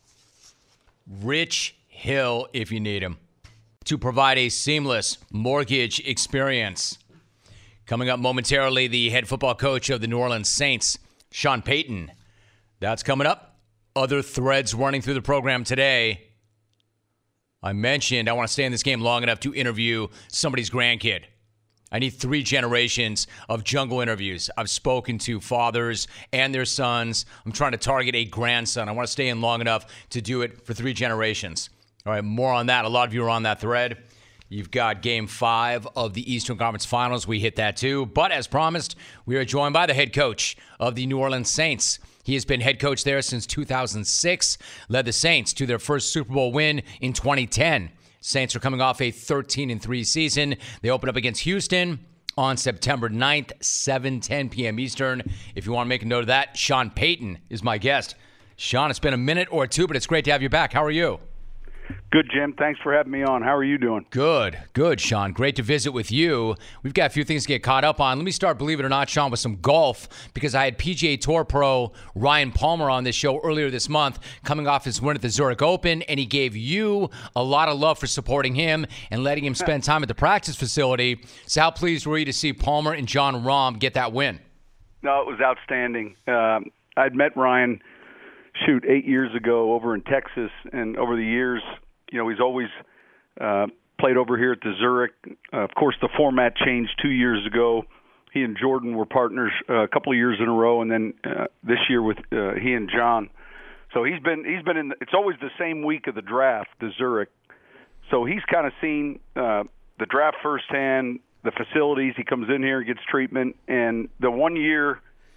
Rich Hill, if you need him, to provide a seamless mortgage experience. Coming up momentarily, the head football coach of the New Orleans Saints, Sean Payton. That's coming up. Other threads running through the program today. I mentioned I want to stay in this game long enough to interview somebody's grandkid. I need three generations of jungle interviews. I've spoken to fathers and their sons. I'm trying to target a grandson. I want to stay in long enough to do it for three generations. All right, more on that. A lot of you are on that thread. You've got game five of the Eastern Conference Finals. We hit that too. But as promised, we are joined by the head coach of the New Orleans Saints. He has been head coach there since two thousand six, led the Saints to their first Super Bowl win in twenty ten. Saints are coming off a thirteen and three season. They open up against Houston on September ninth, seven ten p.m. Eastern. If you want to make a note of that, Sean Payton is my guest. Sean, it's been a minute or two, but it's great to have you back. How are you?
Good, Jim. Thanks for having me on. How are you doing?
Good. Good, Sean. Great to visit with you. We've got a few things to get caught up on. Let me start, believe it or not, Sean, with some golf, because I had P G A Tour pro Ryan Palmer on this show earlier this month, coming off his win at the Zurich Open, and he gave you a lot of love for supporting him and letting him spend time at the practice facility. So how pleased were you to see Palmer and Jon Rahm get that win?
No, it was outstanding. Um, I'd met Ryan, shoot, eight years ago over in Texas, and over the years, you know, he's always uh, played over here at the Zurich. Uh, of course, the format changed two years ago. He and Jordan were partners uh, a couple of years in a row, and then uh, this year with uh, he and John. So he's been he's been in. The, it's always the same week of the draft, the Zurich. So he's kind of seen uh, the draft firsthand, the facilities. He comes in here, gets treatment, and the one year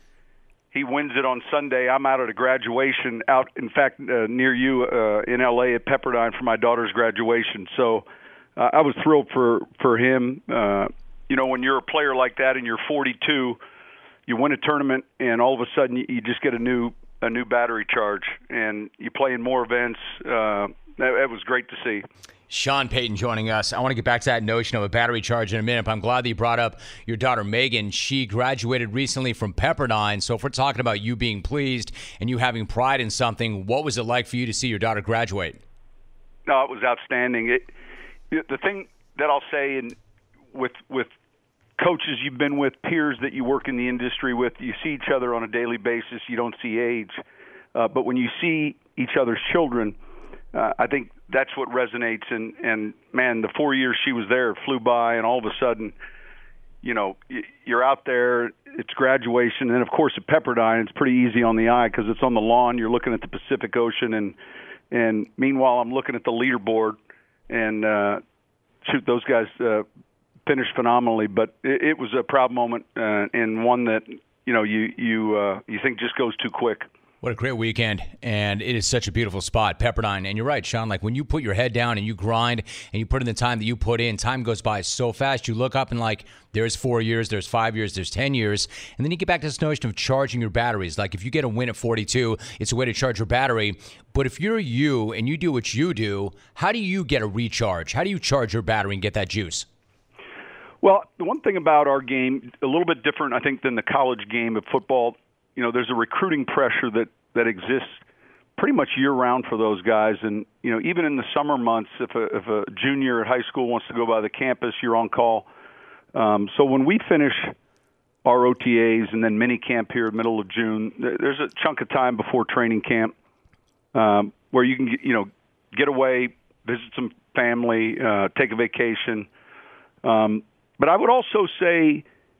he wins it on Sunday, I'm out at a graduation out, in fact, uh, near you uh, in L A at Pepperdine for my daughter's graduation. So uh, I was thrilled for, for him. Uh, you know, when you're a player like that and you're forty-two, you win a tournament, and all of a sudden you, you just get a new a new battery charge, and you play in more events. Uh, that, that was great to see.
Sean Payton joining us. I want to get back to that notion of a battery charge in a minute, but I'm glad that you brought up your daughter, Megan. She graduated recently from Pepperdine. So if we're talking about you being pleased and you having pride in something, what was it like for you to see your daughter graduate?
No, it was outstanding. It, the thing that I'll say, and with with coaches you've been with, peers that you work in the industry with, you see each other on a daily basis. You don't see age. Uh, but when you see each other's children, uh, I think that's what resonates. And, and, man, the four years she was there flew by, and all of a sudden, you know, you're out there, it's graduation. And, of course, at Pepperdine, it's pretty easy on the eye because it's on the lawn. You're looking at the Pacific Ocean. And, and meanwhile, I'm looking at the leaderboard. And, uh, shoot, those guys uh, finished phenomenally. But it, it was a proud moment uh, and one that, you know, you, you, uh, you think just goes too quick.
What a great weekend, and it is such a beautiful spot, Pepperdine. And you're right, Sean, like when you put your head down and you grind and you put in the time that you put in, time goes by so fast. You look up and like, there's four years, there's five years, there's ten years. And then you get back to this notion of charging your batteries. Like if you get a win at forty-two, it's a way to charge your battery. But if you're you and you do what you do, how do you get a recharge? How do you charge your battery and get that juice?
Well, the one thing about our game, a little bit different, I think, than the college game of football, you know, there's a recruiting pressure that, that exists pretty much year-round for those guys. And, you know, even in the summer months, if a, if a junior at high school wants to go by the campus, you're on call. Um, so when we finish our O T As and then mini camp here in the middle of June, there's a chunk of time before training camp um, where you can, you know, get away, visit some family, uh, take a vacation. Um, but I would also say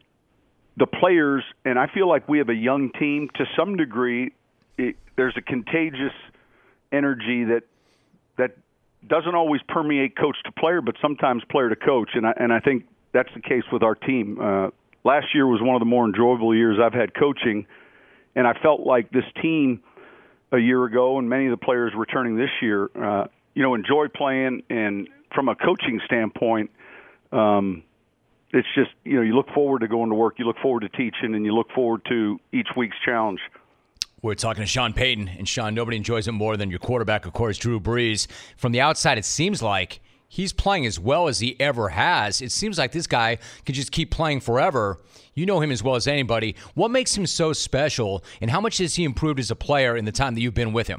the players, and I feel like we have a young team to some degree. It, there's a contagious energy that that doesn't always permeate coach to player, but sometimes player to coach, and I and I think that's the case with our team. Uh, last year was one of the more enjoyable years I've had coaching, and I felt like this team a year ago, and many of the players returning this year, uh, you know, enjoy playing, and from a coaching standpoint. Um, It's just, you know, you look forward to going to work, you look forward to teaching, and you look forward to each week's challenge.
We're talking to Sean Payton, and Sean, nobody enjoys it more than your quarterback, of course, Drew Brees. From the outside, it seems like he's playing as well as he ever has. It seems like this guy can just keep playing forever. You know him as well as anybody. What makes him so special, and how much has he improved as a player in the time that you've been with him?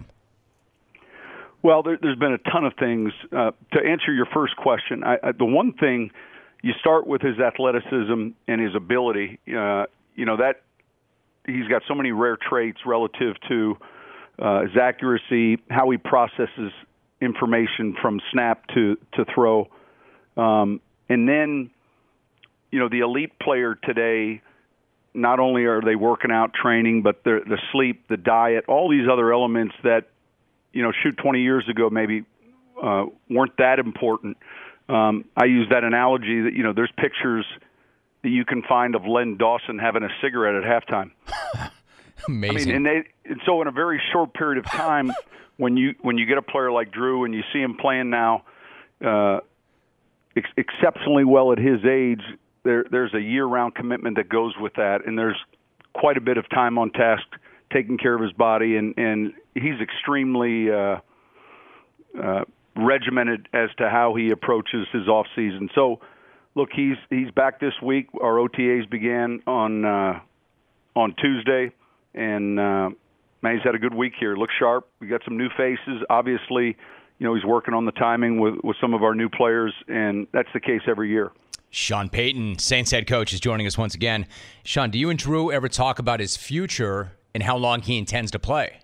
Well, there, there's been a ton of things. Uh, to answer your first question, I, I, the one thing – you start with his athleticism and his ability. Uh, you know, that he's got so many rare traits relative to uh, his accuracy, how he processes information from snap to, to throw. Um, and then, you know, the elite player today, not only are they working out, training, but the, the sleep, the diet, all these other elements that, you know, shoot, twenty years ago maybe uh, weren't that important. Um, I use that analogy that, you know, there's pictures that you can find of Len Dawson having a cigarette at halftime.
Amazing.
I mean, and, they, and so in a very short period of time, when you when you get a player like Drew and you see him playing now uh, ex- exceptionally well at his age, there, there's a year-round commitment that goes with that, and there's quite a bit of time on task taking care of his body, and, and he's extremely uh, uh, regimented as to how he approaches his off season. So, look, he's he's back this week. Our O T As began on uh, on Tuesday, and uh, man, he's had a good week here. Looks sharp. We got some new faces. Obviously, you know, he's working on the timing with with some of our new players, and that's the case every year.
Sean Payton, Saints head coach, is joining us once again. Sean, do you and Drew ever talk about his future and how long he intends to play?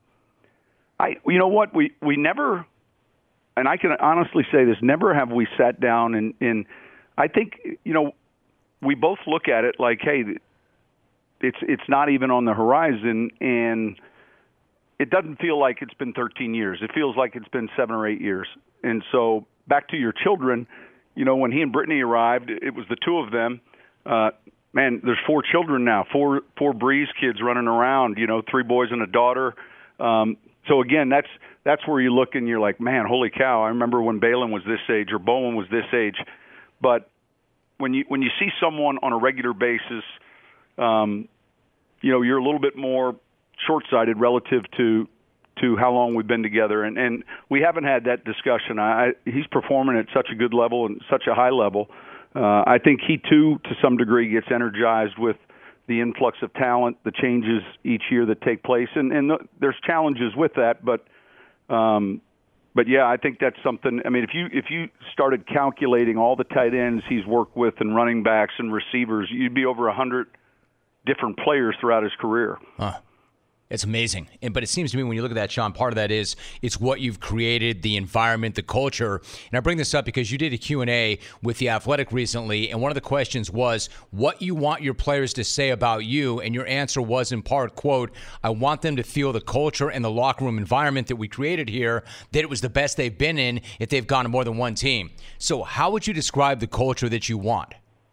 I, you know what, we we never. And I can honestly say this, never have we sat down and, and I think, you know, we both look at it like, hey, it's it's not even on the horizon, and it doesn't feel like it's been thirteen years. It feels like it's been seven or eight years. And so back to your children, you know, when he and Brittany arrived, it was the two of them. Uh, man, there's four children now, four four Breeze kids running around, you know, three boys and a daughter. Um, so, again, that's that's where you look and you're like, man, holy cow, I remember when Balin was this age or Bowen was this age. But when you when you see someone on a regular basis, um, you know, you're a little bit more short-sighted relative to to how long we've been together, and, and we haven't had that discussion. I, he's performing at such a good level and such a high level. Uh, I think he, too, to some degree, gets energized with the influx of talent, the changes each year that take place, and, and the, there's challenges with that, but um, but yeah, I think that's something. I mean, if you if you started calculating all the tight ends he's worked with and running backs and receivers, you'd be over a hundred different players throughout his career.
Huh. It's amazing. And, but it seems to me when you look at that, Sean, part of that is it's what you've created, the environment, the culture. And I bring this up because you did a Q and A with The Athletic recently, and one of the questions was what you want your players to say about you, and your answer was in part, quote, I want them to feel the culture and the locker room environment that we created here, that it was the best they've been in if they've gone to more than one team. So how would you describe the culture that you want?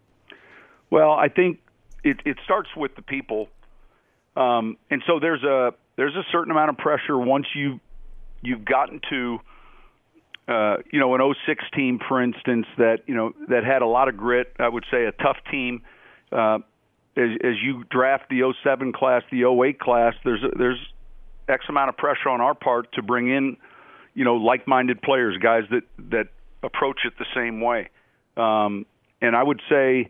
Well, I think it, it starts with the people. Um, and so there's a there's a certain amount of pressure once you you've gotten to uh, you know an oh six team, for instance, that you know that had a lot of grit. I would say a tough team. Uh, as, as you draft the oh seven class, the oh eight class, there's a, there's X amount of pressure on our part to bring in you know like-minded players, guys that that approach it the same way. Um, and I would say,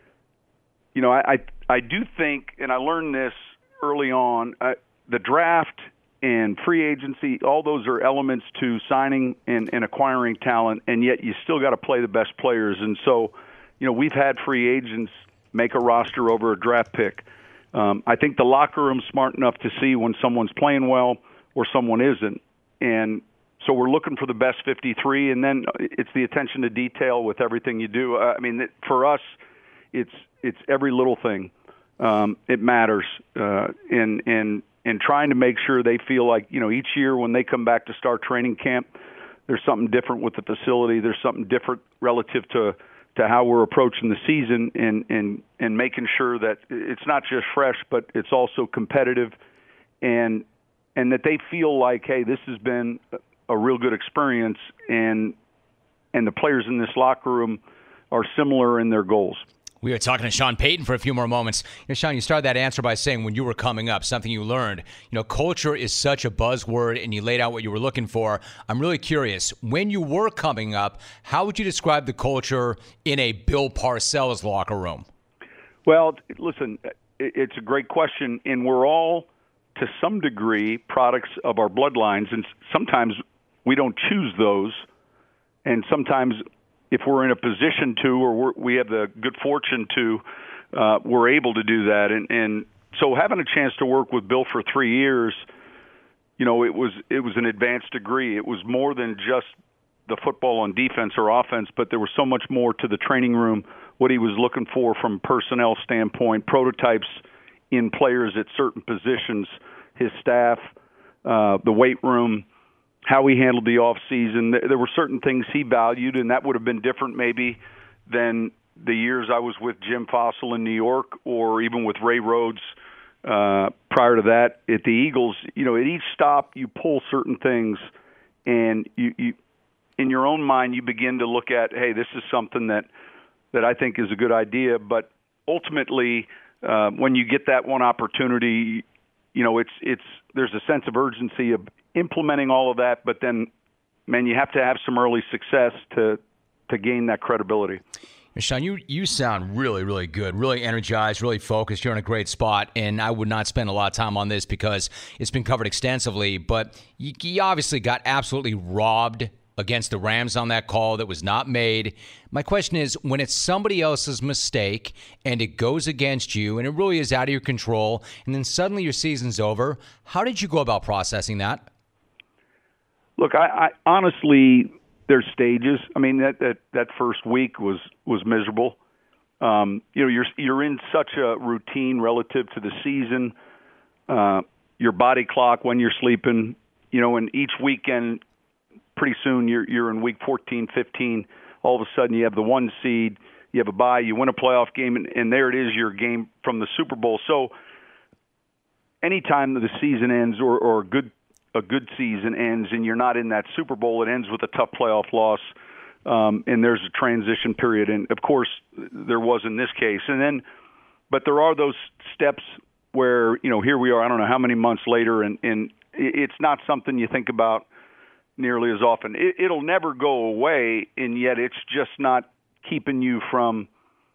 you know, I I, I do think, and I learned this early on, uh, the draft and free agency, all those are elements to signing and, and acquiring talent, and yet you still got to play the best players. And so, you know, we've had free agents make a roster over a draft pick. Um, I think the locker room's smart enough to see when someone's playing well or someone isn't. And so we're looking for the best fifty-three, and then it's the attention to detail with everything you do. Uh, I mean, for us, it's it's every little thing. Um, it matters, uh, in, in, in trying to make sure they feel like, you know, each year when they come back to start training camp, there's something different with the facility. There's something different relative to, to how we're approaching the season, and, and, and making sure that it's not just fresh, but it's also competitive, and, and that they feel like, hey, this has been a real good experience, and, and the players in this locker room are similar in their goals.
We are talking to Sean Payton for a few more moments. You know, Sean, you started that answer by saying when you were coming up, something you learned. You know, culture is such a buzzword, and you laid out what you were looking for. I'm really curious, when you were coming up, how would you describe the culture in a Bill Parcells locker room?
Well, listen, it's a great question, and we're all, to some degree, products of our bloodlines, and sometimes we don't choose those, and sometimes if we're in a position to, or we're, we have the good fortune to, uh, we're able to do that. And, and so having a chance to work with Bill for three years, you know, it was it was an advanced degree. It was more than just the football on defense or offense, but there was so much more to the training room, what he was looking for from a personnel standpoint, prototypes in players at certain positions, his staff, uh, the weight room, how he handled the off season. There were certain things he valued, and that would have been different maybe than the years I was with Jim Fossil in New York, or even with Ray Rhodes uh, prior to that at the Eagles. You know, at each stop you pull certain things, and you, you in your own mind you begin to look at, hey, this is something that that I think is a good idea. But ultimately, uh, when you get that one opportunity, you know, it's it's there's a sense of urgency of implementing all of that, but then, man, you have to have some early success to to gain that credibility.
Sean, you, you sound really, really good, really energized, really focused. You're in a great spot, and I would not spend a lot of time on this because it's been covered extensively, but you, you obviously got absolutely robbed against the Rams on that call that was not made. My question is, when it's somebody else's mistake and it goes against you and it really is out of your control, and then suddenly your season's over, how did you go about processing that?
Look, I, I honestly, there's stages. I mean, that, that, that first week was, was miserable. Um, you know, you're you're in such a routine relative to the season, uh, your body clock when you're sleeping. You know, and each weekend, pretty soon you're you're in week fourteen, fifteen. All of a sudden, you have the one seed, you have a bye, you win a playoff game, and, and there it is, your game from the Super Bowl. So, anytime the season ends, or, or a good a good season ends and you're not in that Super Bowl, it ends with a tough playoff loss, um, and there's a transition period. And, of course, there was in this case. And then, but there are those steps where, you know, here we are, I don't know how many months later, and, and, it's not something you think about nearly as often. It, it'll never go away, and yet it's just not keeping you from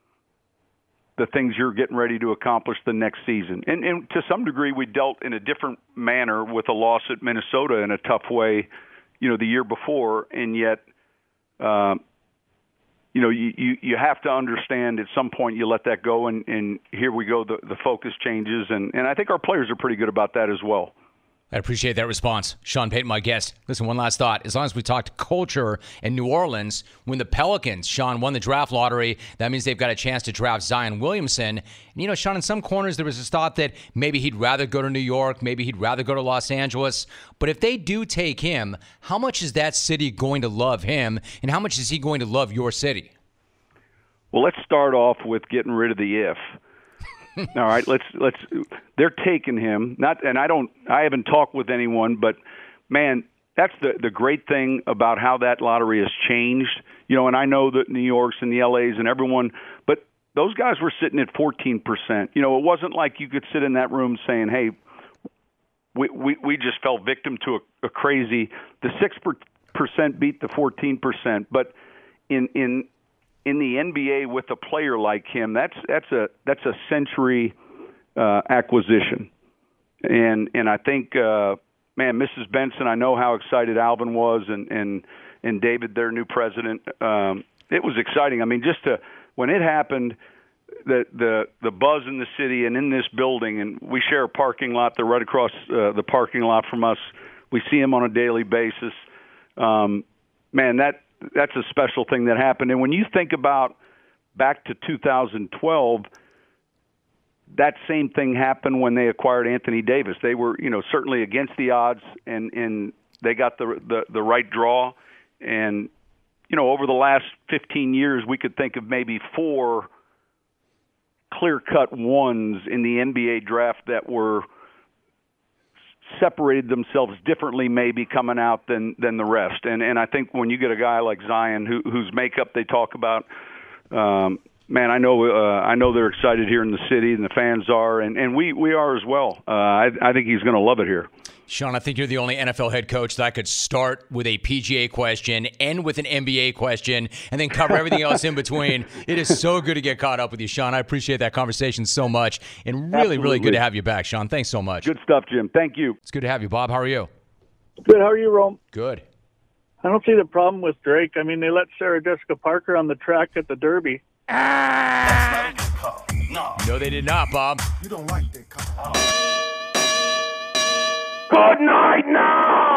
the things you're getting ready to accomplish the next season. And, and to some degree, we dealt in a different manner with a loss at Minnesota in a tough way, you know, the year before. And yet, uh, you know, you, you, you have to understand at some point you let that go, and, and here we go, the, the focus changes. And, and I think our players are pretty good about that as well.
I appreciate that response. Sean Payton, my guest. Listen, one last thought. As long as we talked culture in New Orleans, when the Pelicans, Sean, won the draft lottery, that means they've got a chance to draft Zion Williamson. And, you know, Sean, in some corners there was this thought that maybe he'd rather go to New York, maybe he'd rather go to Los Angeles. But if they do take him, how much is that city going to love him, and how much is he going to love your city?
Well, let's start off with getting rid of the if. All right, let's let's. They're taking him. Not, and I don't. I haven't talked with anyone, but man, that's the the great thing about how that lottery has changed. You know, and I know that New York's and the L A's and everyone, but those guys were sitting at fourteen percent. You know, it wasn't like you could sit in that room saying, "Hey, we we, we just fell victim to a, a crazy." The six percent beat the fourteen percent, but in in. in the N B A with a player like him, that's that's a that's a century uh, acquisition, and and I think, uh, man, Missus Benson, I know how excited Alvin was, and and and David, their new president. Um, it was exciting. I mean, just to when it happened, the the the buzz in the city and in this building, and we share a parking lot. They're right across uh, the parking lot from us. We see him on a daily basis. Um, man, that. That's a special thing that happened. And when you think about back to two thousand twelve, that same thing happened when they acquired Anthony Davis. They were, you know, certainly against the odds, and, and they got the, the the right draw. And, you know, over the last fifteen years, we could think of maybe four clear-cut ones in the N B A draft that were separated themselves differently maybe coming out than than the rest. And and I think when you get a guy like Zion who, whose makeup they talk about, um, man, I know uh, I know they're excited here in the city, and the fans are, and, and we, we are as well. Uh, I, I think he's going to love it here.
Sean, I think you're the only N F L head coach that could start with a P G A question, end with an N B A question, and then cover everything else in between. It is so good to get caught up with you, Sean. I appreciate that conversation so much, and really, Absolutely. really good to have you back, Sean. Thanks so much.
Good stuff, Jim. Thank you.
It's good to have you. Bob, how are you?
Good. How are you, Rome?
Good.
I don't see the problem with Drake. I mean, they let Sarah Jessica Parker on the track at the Derby.
Ah! That's not a good call. No. No, they did not, Bob.
You don't like that call.
Good night now.